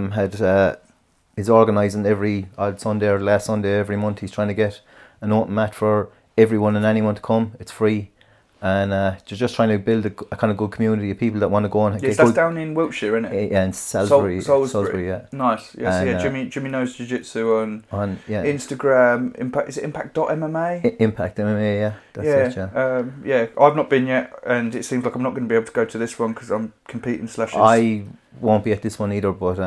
is organising every odd Sunday or last Sunday every month. He's trying to get an open mat for everyone and anyone to come. It's free. And just trying to build a kind of good community of people that want to go on. Yes, that's down in Wiltshire, isn't it? Yeah, in Salisbury. Salisbury, yeah. Nice. Yes, and, Jimmy knows jiu-jitsu on Instagram. Impact, is it impact.mma? Impact MMA, yeah. That's it, yeah. I've not been yet, and it seems like I'm not going to be able to go to this one because I'm competing /. I won't be at this one either, but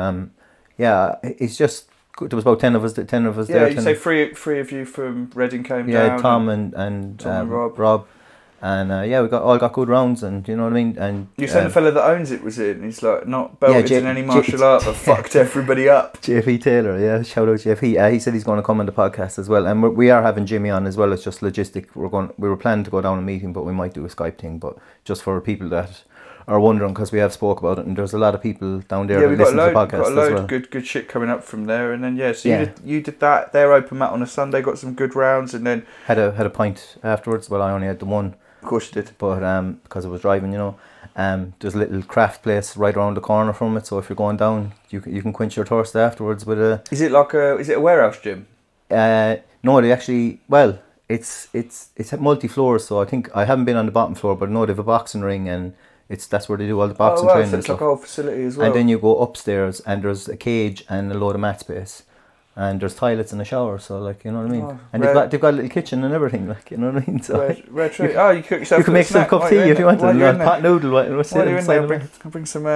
it's just good. There was about 10 of us there. Yeah, you say three of you from Reading came down. Yeah, Tom and Rob. And we got good rounds, and you know what I mean. And you said the fella that owns it was in. He's like not belted in any martial art, but fucked everybody up. JP Taylor, shout out JP. He said he's going to come on the podcast as well, and we are having Jimmy on as well. It's just logistic. We were planning to go down and meet him, but we might do a Skype thing. But just for people that are wondering, because we have spoke about it, and there's a lot of people down there that listen to the podcast as well. We've got a load of good shit coming up from there, and then you did that. Their open mat on a Sunday, got some good rounds, and then had a pint afterwards. Well, I only had the one. Of course you did. But because I was driving, you know, there's a little craft place right around the corner from it. So if you're going down, you can quench your thirst afterwards with a. Is it a warehouse gym? No, they actually. Well, it's multi floors. So I think I haven't been on the bottom floor, but no, they have a boxing ring, and that's where they do all the boxing training. So it's like a whole facility as well. And then you go upstairs, and there's a cage and a load of mat space. And there's toilets and a shower, so like, you know what I mean. And they've got a little kitchen and everything, like, you know what I mean. So red treat. You cook yourself. You can make some cup of tea if you want to. Pot noodle. What's it? Bring some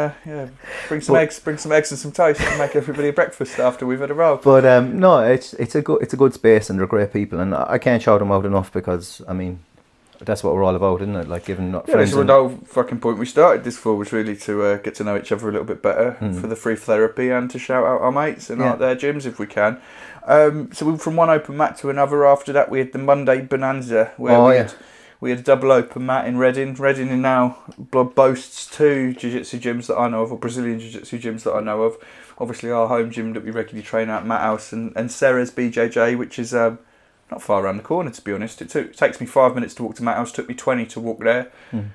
eggs, and some toast, and make everybody a breakfast after we've had a roll. But no, it's a good space, and they're great people, and I can't shout them out enough because I mean, that's what we're all about, isn't it? Like giving friends. That's the whole fucking point we started this for, was really to get to know each other a little bit better for the free therapy, and to shout out our mates and out their gyms if we can. So from one open mat to another. After that, we had the Monday Bonanza, where we had a double open mat in Reading. Reading now boasts 2 jiu-jitsu gyms that I know of, or Brazilian jiu-jitsu gyms that I know of. Obviously, our home gym that we regularly train at, Matt House, and Sarah's BJJ, which is not far around the corner, to be honest. It takes me 5 minutes to walk to Matt House. Took me 20 to walk there.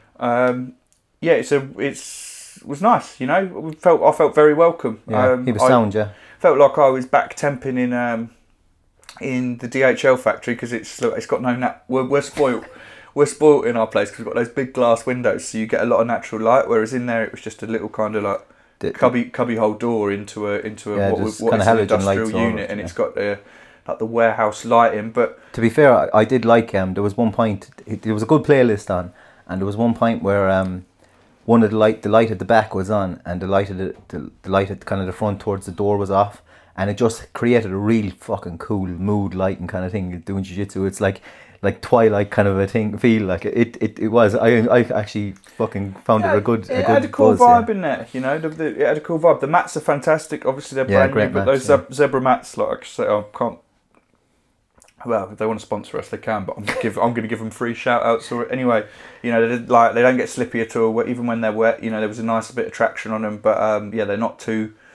It was nice. You know, I felt very welcome. He was sound. Felt like I was back temping in the DHL factory, because it's got no we're spoilt. We're spoilt in our place because we've got those big glass windows, so you get a lot of natural light. Whereas in there, it was just a little kind of like cubby hole door into a what is an industrial unit, and it's got the warehouse lighting. But to be fair, I did like there was one point, there was a good playlist on, and there was one point where one of the light at the back was on, and the light at kind of the front towards the door was off, and it just created a really fucking cool mood lighting kind of thing doing jiu-jitsu. It's like Twilight kind of a thing, feel like it was. I actually fucking found it a good. It had a cool vibe in there, you know. It had a cool vibe. The mats are fantastic. Obviously they're brand new, but those zebra mats, like I say, I can't. Well, if they want to sponsor us, they can. But I'm going to give them free shout outs. Or anyway, you know, they don't get slippy at all. Even when they're wet, you know, there was a nice bit of traction on them. But they're not too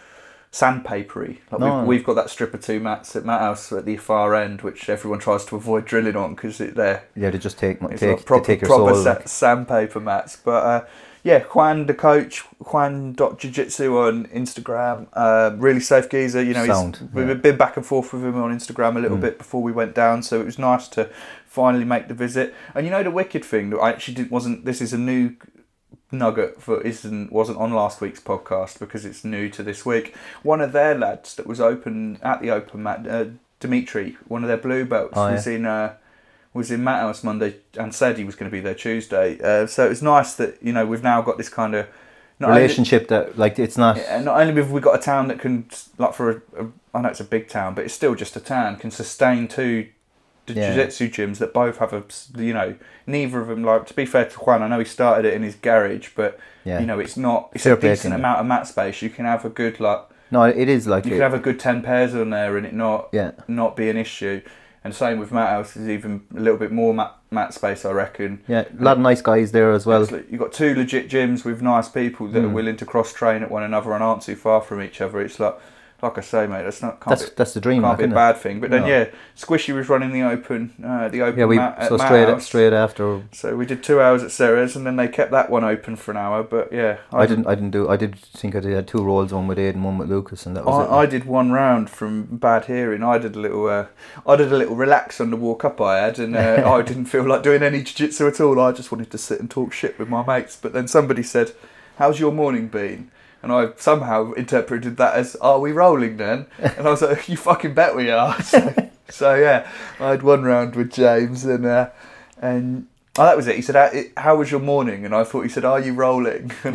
sandpapery. Like No. we've got that strip of 2 mats at Matt House at the far end, which everyone tries to avoid drilling on because they're Yeah, they just take it's take, like proper, they take your proper soul. Like. sandpaper mats. But yeah, Juan the coach, Juan.jiu-jitsu on Instagram. Really safe geezer. You know, Sound, we've been back and forth with him on Instagram a little bit before we went down, so it was nice to finally make the visit. And you know the wicked thing that I actually wasn't. This is a new nugget wasn't on last week's podcast because it's new to this week. One of their lads that was at the open mat, Dimitri, one of their blue belts, was in Matt House Monday and said he was going to be there Tuesday. So it's nice that, you know, we've now got this kind of relationship that, like, it's not... Not only have we got a town that can, like, I know it's a big town, but it's still just a town, can sustain 2 jiu-jitsu gyms that both have neither of them, like, to be fair to Juan, I know he started it in his garage, but, you know, it's a decent amount of mat space. You can have a good, like... No, it is like... You can have a good 10 pairs on there and it not be an issue. And same with Matt House, there's even a little bit more mat space, I reckon. Yeah, a lot of nice guys there as well. You've got 2 legit gyms with nice people that are willing to cross-train at one another and aren't too far from each other. It's like I say, mate, that's the dream. Can't be a bad thing. But then, Squishy was running the open mat at Matt House. straight after. So we did 2 hours at Sarah's, and then they kept that one open for an hour. But yeah, I did think I had 2 rolls, one with Ed and one with Lucas, and that was it. I did 1 round from bad hearing. I did a little relax on the walk up I had, and I didn't feel like doing any jiu-jitsu at all. I just wanted to sit and talk shit with my mates. But then somebody said, "How's your morning been?" And I somehow interpreted that as, "Are we rolling then?" And I was like, "You fucking bet we are." So yeah, I had 1 round with James, and that was it. He said, "How was your morning?" And I thought he said, "Are you rolling?" And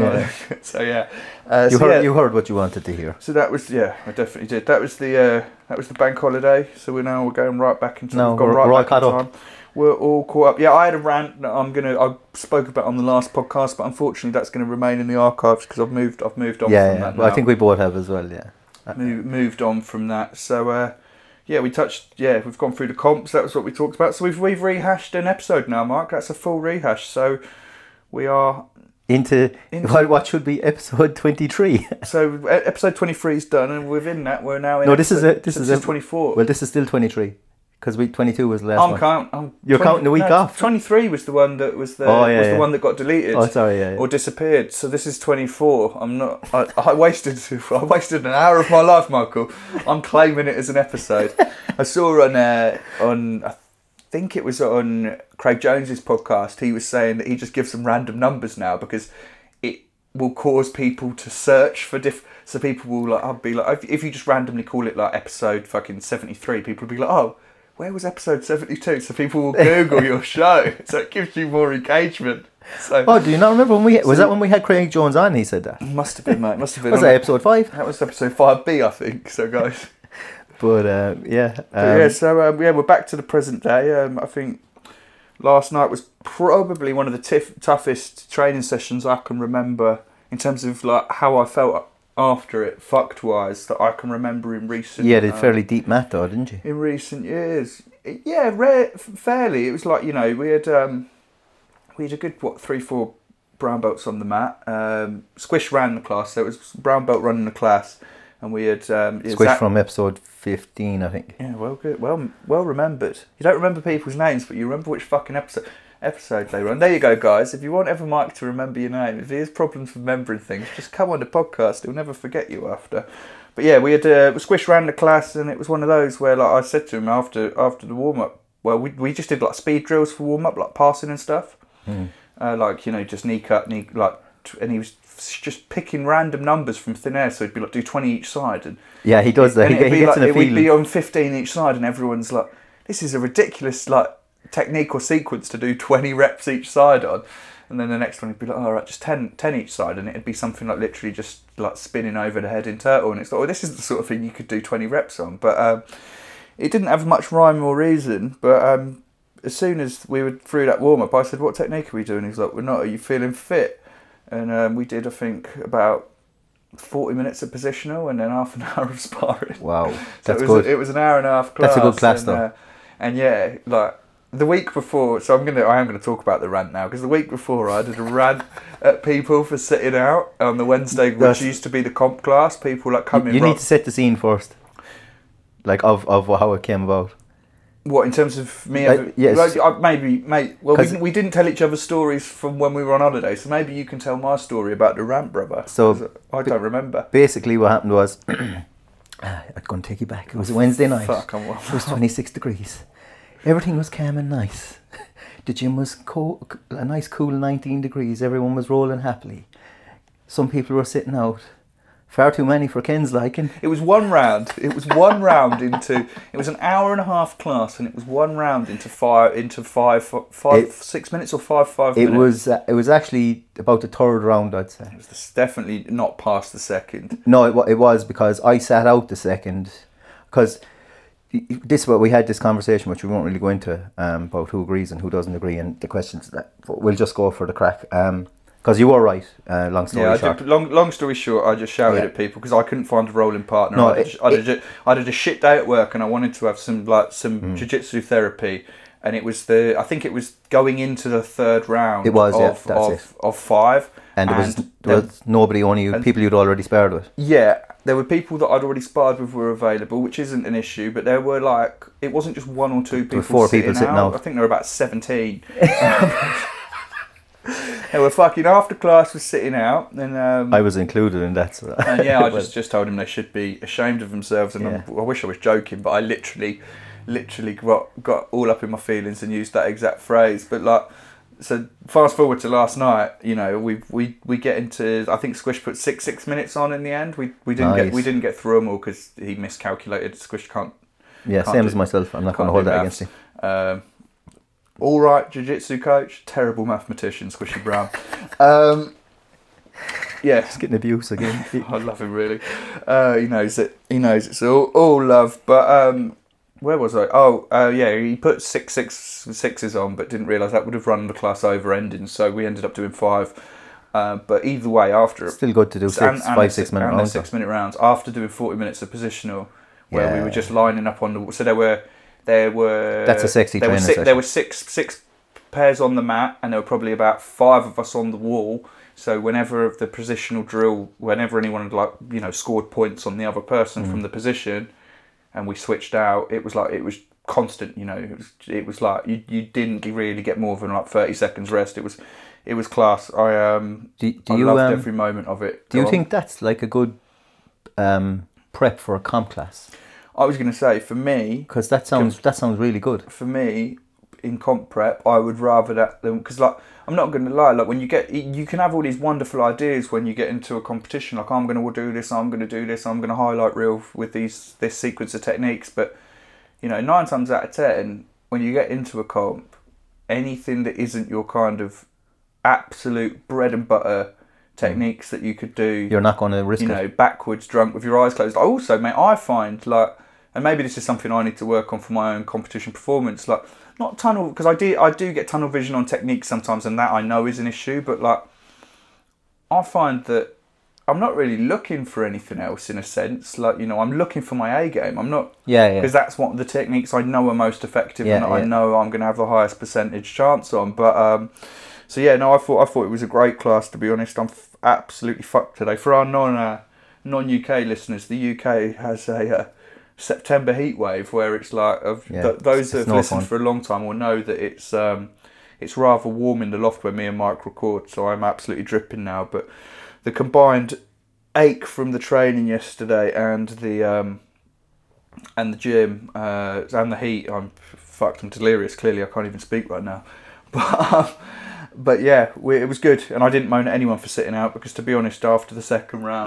you heard what you wanted to hear. So that was, I definitely did. That was the bank holiday. So we're going right back into. We're all caught up. We're all caught up. Yeah, I had a rant that I spoke about on the last podcast, but unfortunately that's going to remain in the archives because I've moved on from that. Well, I think we both have as well. Yeah, moved on from that. So we've gone through the comps. That was what we talked about. So we've rehashed an episode now, Mark. That's a full rehash. So we are into what should be episode 23. So episode 23 is done, and within that we're now in. No, this is 24. Well, this is still 23. Because 22 was the last one. You're counting the week off? 23 was the one that was the one that got deleted. Oh, sorry, yeah. Or disappeared. So this is 24. I wasted an hour of my life, Michael. I'm claiming it as an episode. I saw on I think it was on Craig Jones's podcast, he was saying that he just gives them random numbers now because it will cause people to search for so people will I'll be like, if you just randomly call it like episode fucking 73, people will be like, oh, where was episode 72? So people will Google your show. So it gives you more engagement. So, do you not remember when we had Craig Jones on? He said that. Must have been, mate. Must have been. Was that episode 5? That was episode 5B, I think. So, guys. But we're back to the present day. I think last night was probably one of the toughest training sessions I can remember in terms of like how I felt after it, fucked wise, that I can remember in recent. Yeah, did fairly deep mat though, didn't you? In recent years, yeah, fairly. It was like, you know, we had a good 3-4 brown belts on the mat. Squish ran the class, so it was brown belt running the class, and we had Squish from episode 15, I think. Yeah, well, good, well remembered. You don't remember people's names, but you remember which fucking episode they run. There you go, guys. If you want ever Mike to remember your name, if he has problems remembering things, just come on the podcast. He'll never forget you after. But yeah, we had Squish ran the class, and it was one of those where, like, I said to him after the warm up. Well, we just did like speed drills for warm up, like passing and stuff. Like, you know, just knee cut, and he was just picking random numbers from thin air. So he'd be like, do 20 each side, and yeah, he does that. He gets in a feeling. We'd be on 15 each side, and everyone's like, this is a ridiculous technique or sequence to do 20 reps each side on. And then the next one he'd be like, all right, just 10 each side, and it'd be something like literally just like spinning over the head in turtle, and it's like, this is the sort of thing you could do 20 reps on. But it didn't have much rhyme or reason. But as soon as we were through that warm up, I said, what technique are we doing? He's like, we're not. Are you feeling fit? And we did, I think, about 40 minutes of positional and then half an hour of sparring. Wow, That's good. It was an hour and a half class. That's a good class, though. And yeah, like, the week before, so I am gonna talk about the rant now, because the week before I did a rant at people for sitting out on the Wednesday, which used to be the comp class. People like coming. You need to set the scene first, like of how it came about. What, in terms of me? Yes. Maybe, mate. Well, we didn't tell each other stories from when we were on holiday, so maybe you can tell my story about the rant, brother. So I don't remember. Basically, what happened was, I'm going to take you back. It was a Wednesday night. Fuck, it was 26 degrees. Everything was calm and nice. The gym was a nice cool 19 degrees. Everyone was rolling happily. Some people were sitting out. Far too many for Ken's liking. It was one round. It was one round into. It was an hour and a half class, and it was one round into 6 minutes or 5 minutes. It was actually about the third round, I'd say. It was definitely not past the second. No, it was because I sat out the second. Because this is what we had this conversation, which we won't really go into about who agrees and who doesn't agree, and the questions that we'll just go for the crack. Because you were right, long story short. Long story short, I just shouted at people because I couldn't find a rolling partner. No, I had a shit day at work, and I wanted to have some jiu-jitsu therapy, and I think it was going into the third round. It was, of 5, and there was nobody, only people you'd already sparred with. Yeah, there were people that I'd already sparred with were available, which isn't an issue, but there were it wasn't just one or two people. There were 4 people sitting out. I think there were about 17. They were fucking after class was sitting out, and I was included in that. So. I just told them they should be ashamed of themselves, and I wish I was joking, but I literally got all up in my feelings and used that exact phrase. But so fast forward to last night, we get into, I think Squish put 6 minutes on in the end. We didn't get through them all because he miscalculated. Squish can't. Yeah, same as myself. I'm not going to hold that against him. All right, jiu-jitsu coach, terrible mathematician, Squishy Brown. He's getting abuse again. I love him really. He knows it. It's all love. But where was I? He put 6 on, but didn't realise that would have run the class over ending. So we ended up doing 5. But either way, after still good to do 6 minute rounds. 6 minute rounds after doing 40 minutes of positional, where we were just lining up on the. So there were. That's a sexy training session. There were six pairs on the mat, and there were probably about 5 of us on the wall. So whenever the positional drill, whenever anyone had scored points on the other person from the position, and we switched out, it was constant. It was like you didn't really get more than 30 seconds rest. It was class. I loved every moment of it. Do you think that's like a good prep for a comp class? I was going to say, for me... Because that sounds really good. For me, in comp prep, I would rather that than... Because, I'm not going to lie, when you can have all these wonderful ideas when you get into a competition, I'm going to do this, I'm going to do this, I'm going to highlight reel with this sequence of techniques, but, 9 times out of 10, when you get into a comp, anything that isn't your kind of absolute bread and butter techniques that you could do... You're not going to risk it. Backwards, drunk, with your eyes closed. Also, mate, I find, and maybe this is something I need to work on for my own competition performance, not tunnel, because I do get tunnel vision on techniques sometimes, and that I know is an issue, but I find that I'm not really looking for anything else in a sense. I'm looking for my A game. I'm not, because that's what the techniques I know are most effective, and that I know I'm going to have the highest percentage chance on. But I thought it was a great class, to be honest. I'm absolutely fucked today. For our non-UK listeners, the UK has a September heat wave where it's those that have listened for a long time will know that it's rather warm in the loft where me and Mike record, so I'm absolutely dripping now. But the combined ache from the training yesterday and the gym and the heat, I'm fucked. I'm delirious. Clearly, I can't even speak right now. But yeah, it was good, and I didn't moan at anyone for sitting out because, to be honest, after the second round,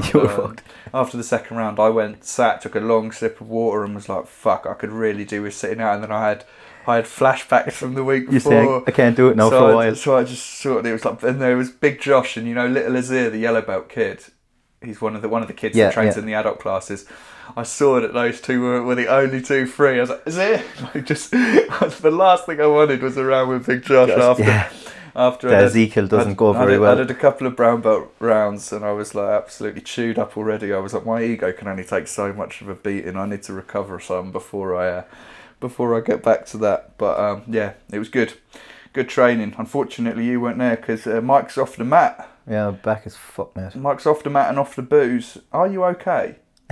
I went, took a long sip of water, and was like, "Fuck, I could really do with sitting out." And then I had flashbacks from the week before. You're saying, I can't do it now for a while. So I just sort of, it was and there was Big Josh and little Azir, the yellow belt kid. He's one of the kids that trains in the adult classes. I saw that those two were the only 2 free. I was like, Azir, the last thing I wanted was a round with Big Josh after Ezekiel doesn't go very well. I did a couple of brown belt rounds, and I was absolutely chewed up already. I was my ego can only take so much of a beating. I need to recover some before before I get back to that. But yeah, it was good. Good training. Unfortunately, you weren't there because Mike's off the mat. Yeah, back as fuck, mate. Mike's off the mat and off the booze. Are you okay?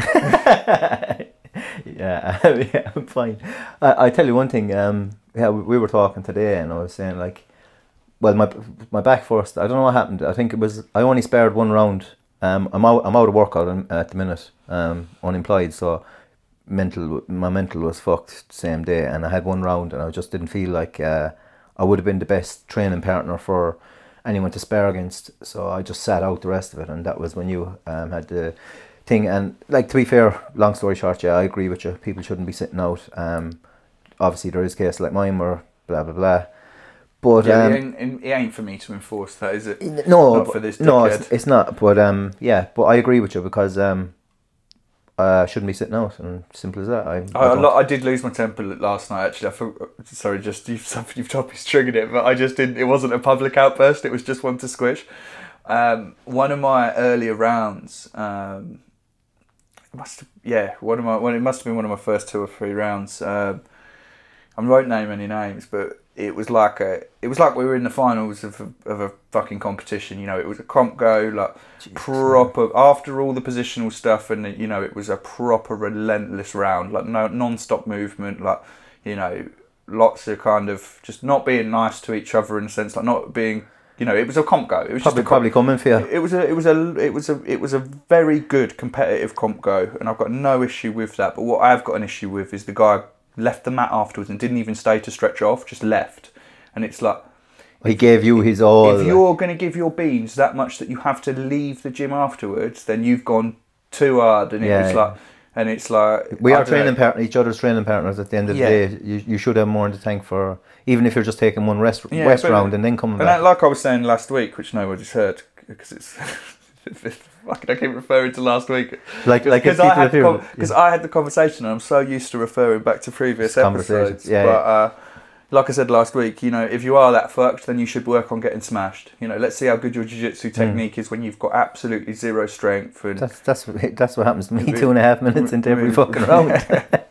Yeah, yeah, I'm fine. I tell you one thing. Yeah, we were talking today, and I was saying like, well, my back first. I don't know what happened. I think it was I only spared one round. I'm out of workout at the minute. Unemployed, so my mental was fucked same day, and I had one round, and I just didn't feel like I would have been the best training partner for anyone to spar against. So I just sat out the rest of it, and that was when you had the thing. And like, to be fair, long story short, yeah, I agree with you. People shouldn't be sitting out. Obviously, there is cases like mine where blah blah blah. But yeah, it ain't for me to enforce that, is it? No, not for this dickhead. No, it's not. But yeah, but I agree with you because shouldn't be sitting out, and simple as that. I did lose my temper last night. Actually, sorry, just you've triggered it, but I just didn't. It wasn't a public outburst. It was just one to squish. One of my earlier rounds. It must have been one of my first 2 or 3 rounds. I won't name any names, but it was like we were in the finals of a fucking competition. You know, it was a comp go, like proper after all the positional stuff, and you know, it was a proper relentless round, like no non-stop movement, like, you know, lots of kind of just not being nice to each other in a sense, like not being, you know, it was a comp go. It was probably coming for you. It was a very good competitive comp go, and I've got no issue with that. But what I've got an issue with is the guy left the mat afterwards and didn't even stay to stretch off, just left. And it's like, he gave you his all. If you're going to give your beans that much that you have to leave the gym afterwards, then you've gone too hard. And it's like we are each other's training partners at the end of the day. You should have more in the tank for, even if you're just taking one rest round and then coming back. Like I was saying last week, which nobody's heard because it's I keep referring to last week. Because I had the conversation, and I'm so used to referring back to previous episodes. But like I said last week, you know, if you are that fucked, then you should work on getting smashed. You know, let's see how good your jiu-jitsu technique is when you've got absolutely zero strength. And that's what happens to me 2.5 minutes into every fucking round.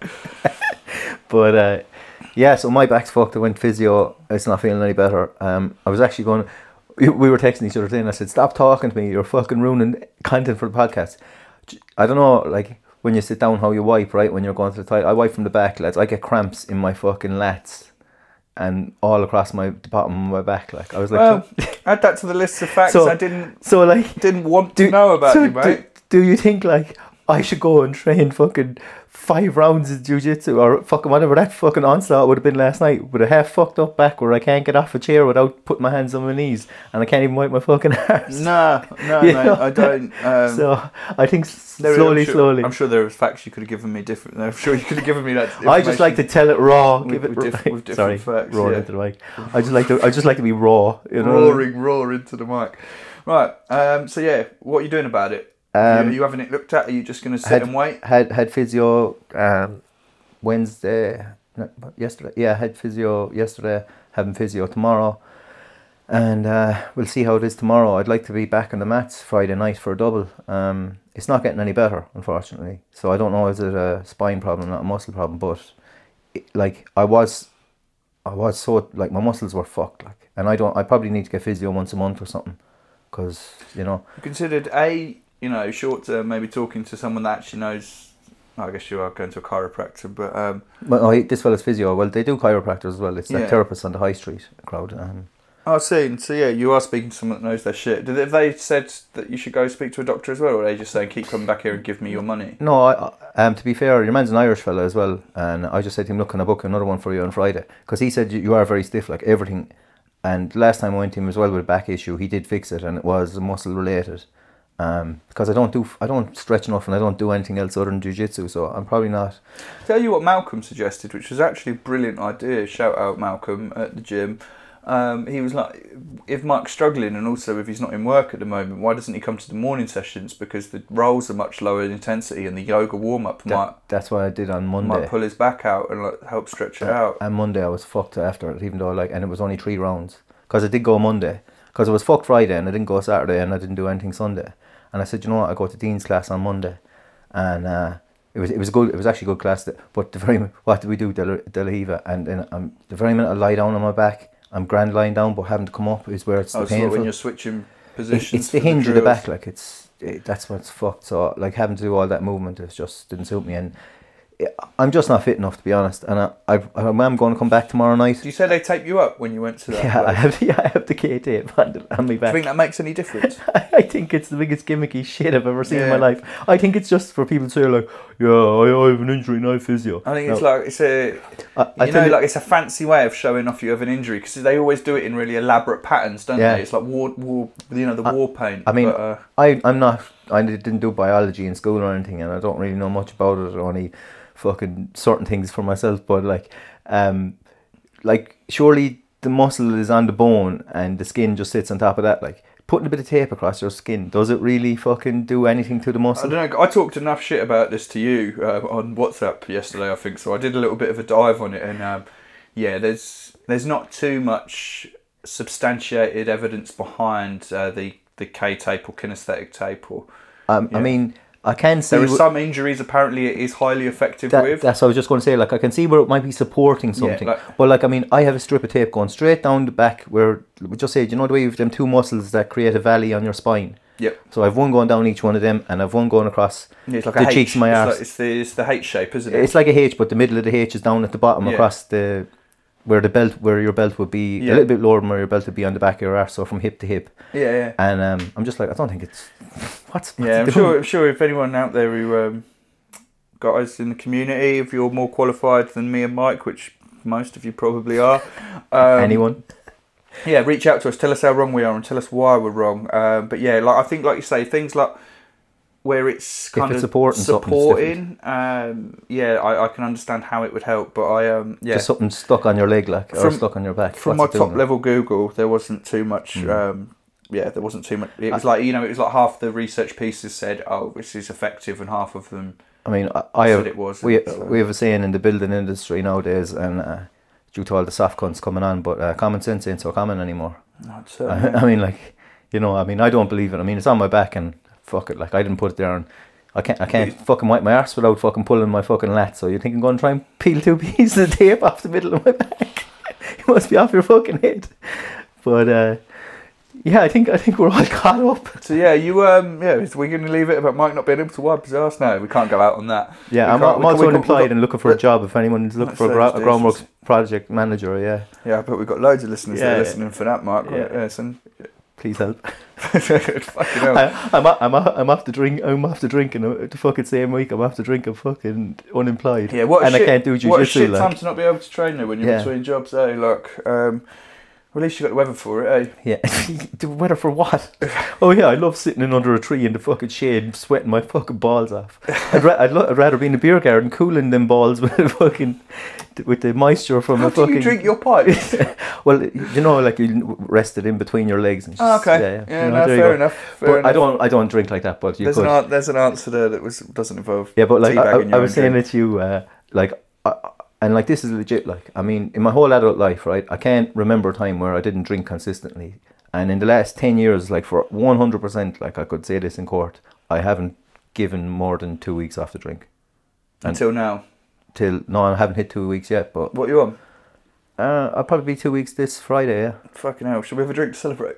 But yeah, so my back's fucked. I went physio. It's not feeling any better. I was actually going. We were texting each other today, and I said, "Stop talking to me. You're fucking ruining content for the podcast." I don't know, like when you sit down, how you wipe, right? When you're going to the toilet, I wipe from the back, lads. I get cramps in my fucking lats and all across the bottom of my back. Like I was like, well, add that to the list of facts I didn't want to know about you, mate. Do you think like I should go and train fucking 5 rounds of jiu-jitsu or fucking whatever that fucking onslaught would have been last night with a half fucked up back where I can't get off a chair without putting my hands on my knees and I can't even wipe my fucking arse? No, mate, I don't. So I think slowly. I'm sure there was facts you could have given me different. I'm sure you could have given me that. I just like to tell it raw. With different facts. Roar into the mic. I just like to be raw. You know, roar into the mic. Right. So yeah, what are you doing about it? Are you having it looked at? Are you just going to sit and wait? Had physio yesterday. Yeah, had physio yesterday. Having physio tomorrow, and we'll see how it is tomorrow. I'd like to be back on the mats Friday night for a double. It's not getting any better, unfortunately. So I don't know, is it a spine problem, not a muscle problem? But I was so, like, my muscles were fucked, like, and I probably need to get physio once a month or something, because you know. You considered short term, maybe talking to someone that actually knows. I guess you are going to a chiropractor, but this fella's physio. Well, they do chiropractors as well. It's like therapists on the high street crowd. I've seen. So yeah, you are speaking to someone that knows their shit. Have they said that you should go speak to a doctor as well, or are they just saying keep coming back here and give me your money? No, to be fair, your man's an Irish fella as well, and I just said to him, look, can I book another one for you on Friday? Because he said you are very stiff, like everything. And last time I went to him as well with a back issue, he did fix it, and it was muscle related. Because I don't stretch enough and I don't do anything else other than jiu-jitsu, so I'm probably not. Tell you what Malcolm suggested, which was actually a brilliant idea. Shout out Malcolm at the gym. He was like, if Mike's struggling and also if he's not in work at the moment, why doesn't he come to the morning sessions? Because the rolls are much lower in intensity and the yoga warm-up that's what I did on Monday. Might pull his back out and help stretch it out. And Monday I was fucked after it, even though and it was only 3 rounds. Because I did go Monday. Because I was fucked Friday and I didn't go Saturday and I didn't do anything Sunday. And I said, you know what, I go to Dean's class on Monday. And it was good. It was actually a good class. But what did we do? De La Riva, and then the very minute I lie down on my back, I'm grand lying down, but having to come up is where it's the painful. So when you're switching positions, it's the hinge of the back. Like that's what's fucked. So like having to do all that movement, it just didn't suit me, and I'm just not fit enough, to be honest. And I'm going to come back tomorrow night. Do you say they tape you up when you went to that? Yeah, I have the K tape on my back. Do you think that makes any difference? I think it's the biggest gimmicky shit I've ever seen in my life. I think it's just for people to say like, yeah, I have an injury, no physio. I think it's a fancy way of showing off you have an injury, because they always do it in really elaborate patterns, don't they? It's like war paint. I mean, I didn't do biology in school or anything, and I don't really know much about it, or only fucking certain things for myself, but like surely the muscle is on the bone and the skin just sits on top of that. Like putting a bit of tape across your skin, does it really fucking do anything to the muscle? I don't know. I talked enough shit about this to you on WhatsApp yesterday, I think, so I did a little bit of a dive on it, and there's not too much substantiated evidence behind the K tape or kinesthetic tape or. I mean, I can see there are some injuries apparently it is highly effective with. That's what I was just going to say. Like I can see where it might be supporting something, but like I mean, I have a strip of tape going straight down the back where we just say, you know the way you've them two muscles that create a valley on your spine. Yep. So I've one going down each one of them, and I've one going across it's like the cheeks of my arse. It's the H shape, isn't it? It's like a H, but the middle of the H is down at the bottom across the. Where your belt would be a little bit lower than where your belt would be on the back of your arse, so from hip to hip. Yeah. And I'm just like, I don't think it's what's I'm sure if anyone out there who guys in the community, if you're more qualified than me and Mike, which most of you probably are, anyone, reach out to us, tell us how wrong we are, and tell us why we're wrong. But yeah, like I think, like you say, things like where it's kind of supporting, I can understand how it would help, but just something stuck on your leg, or stuck on your back. From my top level Google, there wasn't too much. There wasn't too much. It was like half the research pieces said, "Oh, this is effective," and half of them. I mean, we have a saying in the building industry nowadays, and due to all the soft cunts coming on, but common sense ain't so common anymore. No, I mean, like, I don't believe it. I mean, it's on my back and. Fuck it, like I didn't put it there, and I can't fucking wipe my arse without fucking pulling my fucking lat. So you think I'm going to try and peel two pieces of tape off the middle of my back? It must be off your fucking head. But I think we're all caught up. So we're going to leave it about Mike not being able to wipe his arse now. We can't go out on that. Yeah, I'm also unemployed and looking for a job. If anyone's looking for a groundworks project manager, yeah, but we've got loads of listeners that are listening for that, Mark. Please help. Fucking hell. I'm after drinking the fucking same week. I'm after drinking fucking unemployed. Yeah, I can't do jiu-jitsu. What a shit time to not be able to train now when you're between jobs, eh? Like, at least you got the weather for it, eh? Yeah. The weather for what? Oh yeah, I love sitting in under a tree in the fucking shade, sweating my fucking balls off. I'd rather be in a beer garden cooling them balls with the moisture from How a fucking. How do you drink your pipes? Well, like you rest it in between your legs. And just, okay. Fair enough. I don't drink like that. But there's an answer there that doesn't involve. Yeah, but like I was saying it to you, and like this is legit. Like I mean, in my whole adult life, right, I can't remember a time where I didn't drink consistently. And in the last 10 years, like for 100%, like I could say this in court, I haven't given more than 2 weeks off the drink. Until now. No, I haven't hit 2 weeks yet. But what are you on? I'll probably be 2 weeks this Friday. Yeah. Fucking hell! Should we have a drink to celebrate?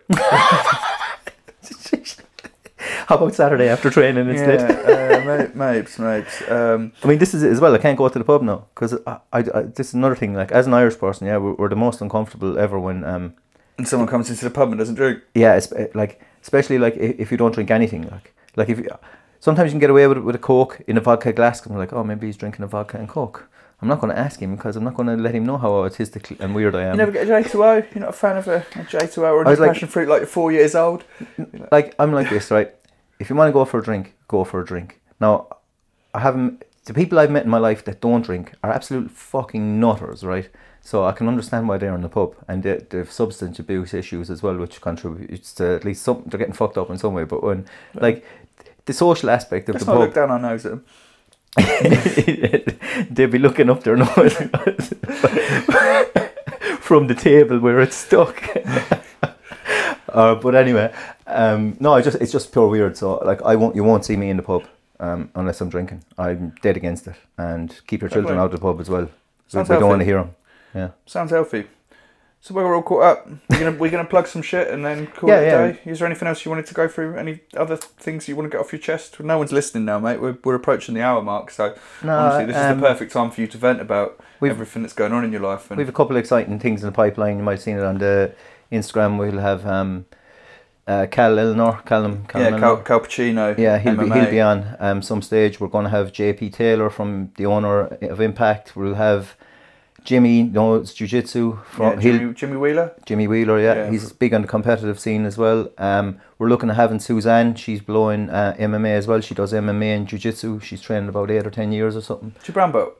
How about Saturday after training instead? Yeah, mate. I mean, this is it as well. I can't go to the pub now because I this is another thing. Like as an Irish person, we're the most uncomfortable ever when and someone comes into the pub and doesn't drink. Yeah, especially like if you don't drink anything. Like if sometimes you can get away with a Coke in a vodka glass. I'm like, oh, maybe he's drinking a vodka and Coke. I'm not going to ask him because I'm not going to let him know how autistic and weird I am. You never get a J2O? You're not a fan of a J2O or a passion fruit like you're 4 years old? Like, I'm like this, right? If you want to go for a drink, go for a drink. Now, the people I've met in my life that don't drink are absolute fucking nutters, right? So I can understand why they're in the pub. And they have substance abuse issues as well, which contributes to at least something. They're getting fucked up in some way. But when, like, the social aspect of the pub... Let's not look down our nose at them. They'll be looking up their nose from the table where it's stuck. But anyway, no, it's just pure weird. So like, you won't see me in the pub. unless I'm drinking. I'm dead against it. And keep your children play. out of the pub as well. Sounds we don't healthy. want to hear them. Yeah. Sounds healthy. So we're all caught up. We're gonna plug some shit and then call Yeah, it a yeah. day. Is there anything else you wanted to go through? Any other things you want to get off your chest? No one's listening now, mate. We're approaching the hour mark, so No, honestly, this is the perfect time for you to vent about we've- everything that's going on in your life. And We have a couple of exciting things in the pipeline. You might have seen it on the Instagram. We'll have Cal Eleanor, Callum Eleanor. Cal Pacino. Yeah, he'll MMA. be on some stage. We're going to have JP Taylor from the owner of Impact. We'll have Jimmy knows Jiu-Jitsu from Jimmy Wheeler. Jimmy Wheeler, Yeah. he's big on the competitive scene as well. We're looking at having Suzanne. She's blowing MMA as well. She does MMA and Jiu-Jitsu. She's trained about 8 or 10 years or something. She brown belt.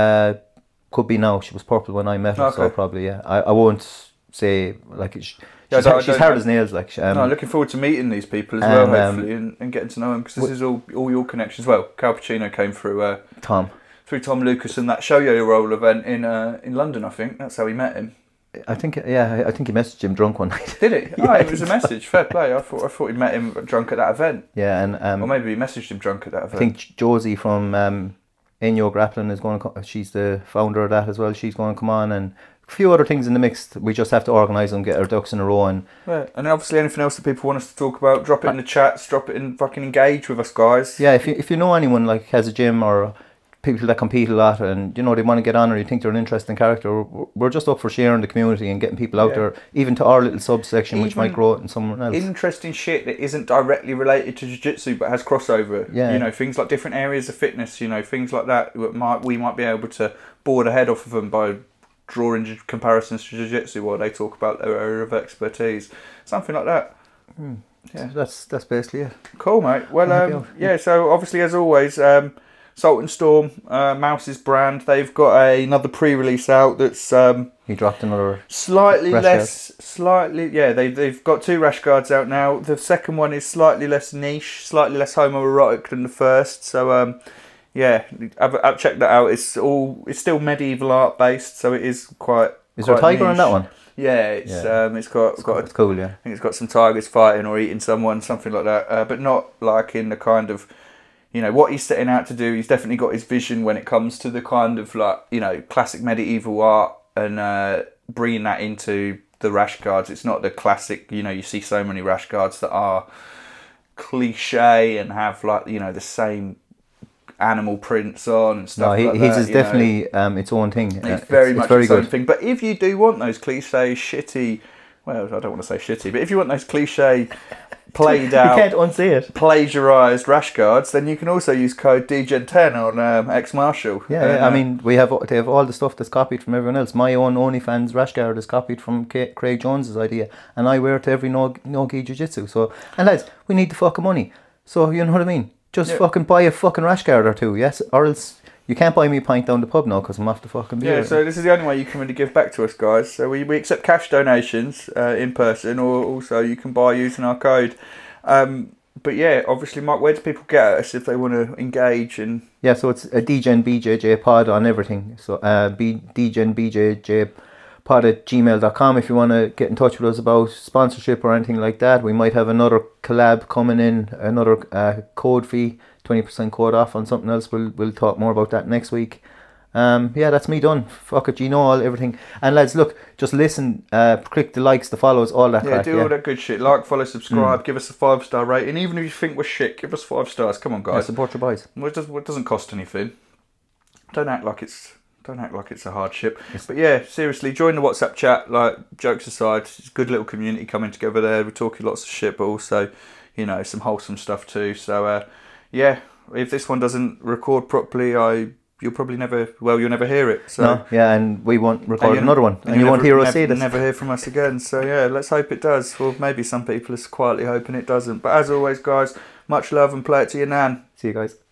Could be now. She was purple when I met her, so Okay. probably, yeah. I won't say, like, she's I don't- hard as nails, like. No, looking forward to meeting these people as well, and, hopefully, and getting to know them, because this is all your connections. Well, Cal Pacino came through Tom. Tom Lucas and that Show Yo Roll event in London, I think. That's how we met him. I think he messaged him drunk one night. Did he? Oh, it was a message. Fair play. I thought he met him drunk at that event. Yeah, and Or maybe he messaged him drunk at that event. I think Josie from Enyo Grappling is going to come. She's the founder of that as well. She's going to come on, and a few other things in the mix. We just have to organise them, get our ducks in a row, and Yeah. And obviously anything else that people want us to talk about, drop it in the chats, drop it in, fucking engage with us, guys. yeah, if you know anyone like has a gym or people that compete a lot and they want to get on or you think they're an interesting character, we're just up for sharing the community and getting people out there, even to our little subsection, which might grow it in someone else. Interesting shit that isn't directly related to jiu-jitsu but has crossover. Yeah. Things like different areas of fitness, things like that we might be able to board a head off of them by drawing comparisons to jiu-jitsu while they talk about their area of expertise. Something like that. Yeah. So that's basically it. Cool, mate. Well, so obviously, as always, Salt and Storm, Mouse's brand, they've got another pre-release out that's He dropped another slightly rash less, they've got 2 rash guards out now. The second one is slightly less niche, slightly less homoerotic than the first. So, I've checked that out. It's still medieval art based, so it is quite. Is there a tiger niche. on that one? Yeah, it's got It's cool, yeah. I think it's got some tigers fighting or eating someone, something like that. But not like in the kind of, what he's setting out to do. He's definitely got his vision when it comes to the kind of classic medieval art and bringing that into the rash guards. It's not the classic, you see so many rash guards that are cliche and have the same animal prints on and stuff like that. His is definitely its own thing. It's very much its own good thing. But if you do want those cliche, shitty, well, I don't want to say shitty, but if you want those cliche, played out, you can't unsee it, plagiarised rash guards, then you can also use code DGen10 on X Marshall. Yeah, I mean, they have all the stuff that's copied from everyone else. My own OnlyFans rash guard is copied from Craig Jones's idea, and I wear it to every no-gi jiu-jitsu. So, and lads, we need the fucking money. So, you know what I mean? Just fucking buy a fucking rash guard or two, yes? Or else you can't buy me a pint down the pub now because I'm off the fucking beer. Yeah, so this is the only way you can really give back to us, guys. So we accept cash donations in person, or also you can buy using our code. But yeah, obviously, Mike, where do people get at us if they want to engage? And yeah, so it's a DGen BJJ pod on everything. So DGen BJJ pod at gmail.com if you want to get in touch with us about sponsorship or anything like that. We might have another collab coming in, another code fee, 20% code off on something else. We'll talk more about that next week. That's me done. Fuck it, everything. And lads, look, just listen, click the likes, the follows, all that crap. All that good shit. Like, follow, subscribe, give us a 5-star rating. Even if you think we're shit, give us 5 stars. Come on, guys. Yeah, support your boys. Well, it doesn't cost anything. Don't act like it's a hardship. But yeah, seriously, join the WhatsApp chat. Like, jokes aside, it's a good little community coming together there. We're talking lots of shit, but also, some wholesome stuff too. So if this one doesn't record properly, you'll probably you'll never hear it. So. No, yeah, and we won't record another one, and you won't hear us say this. Never hear from us again. So yeah, let's hope it does. Or maybe some people are quietly hoping it doesn't. But as always, guys, much love and play it to your nan. See you guys.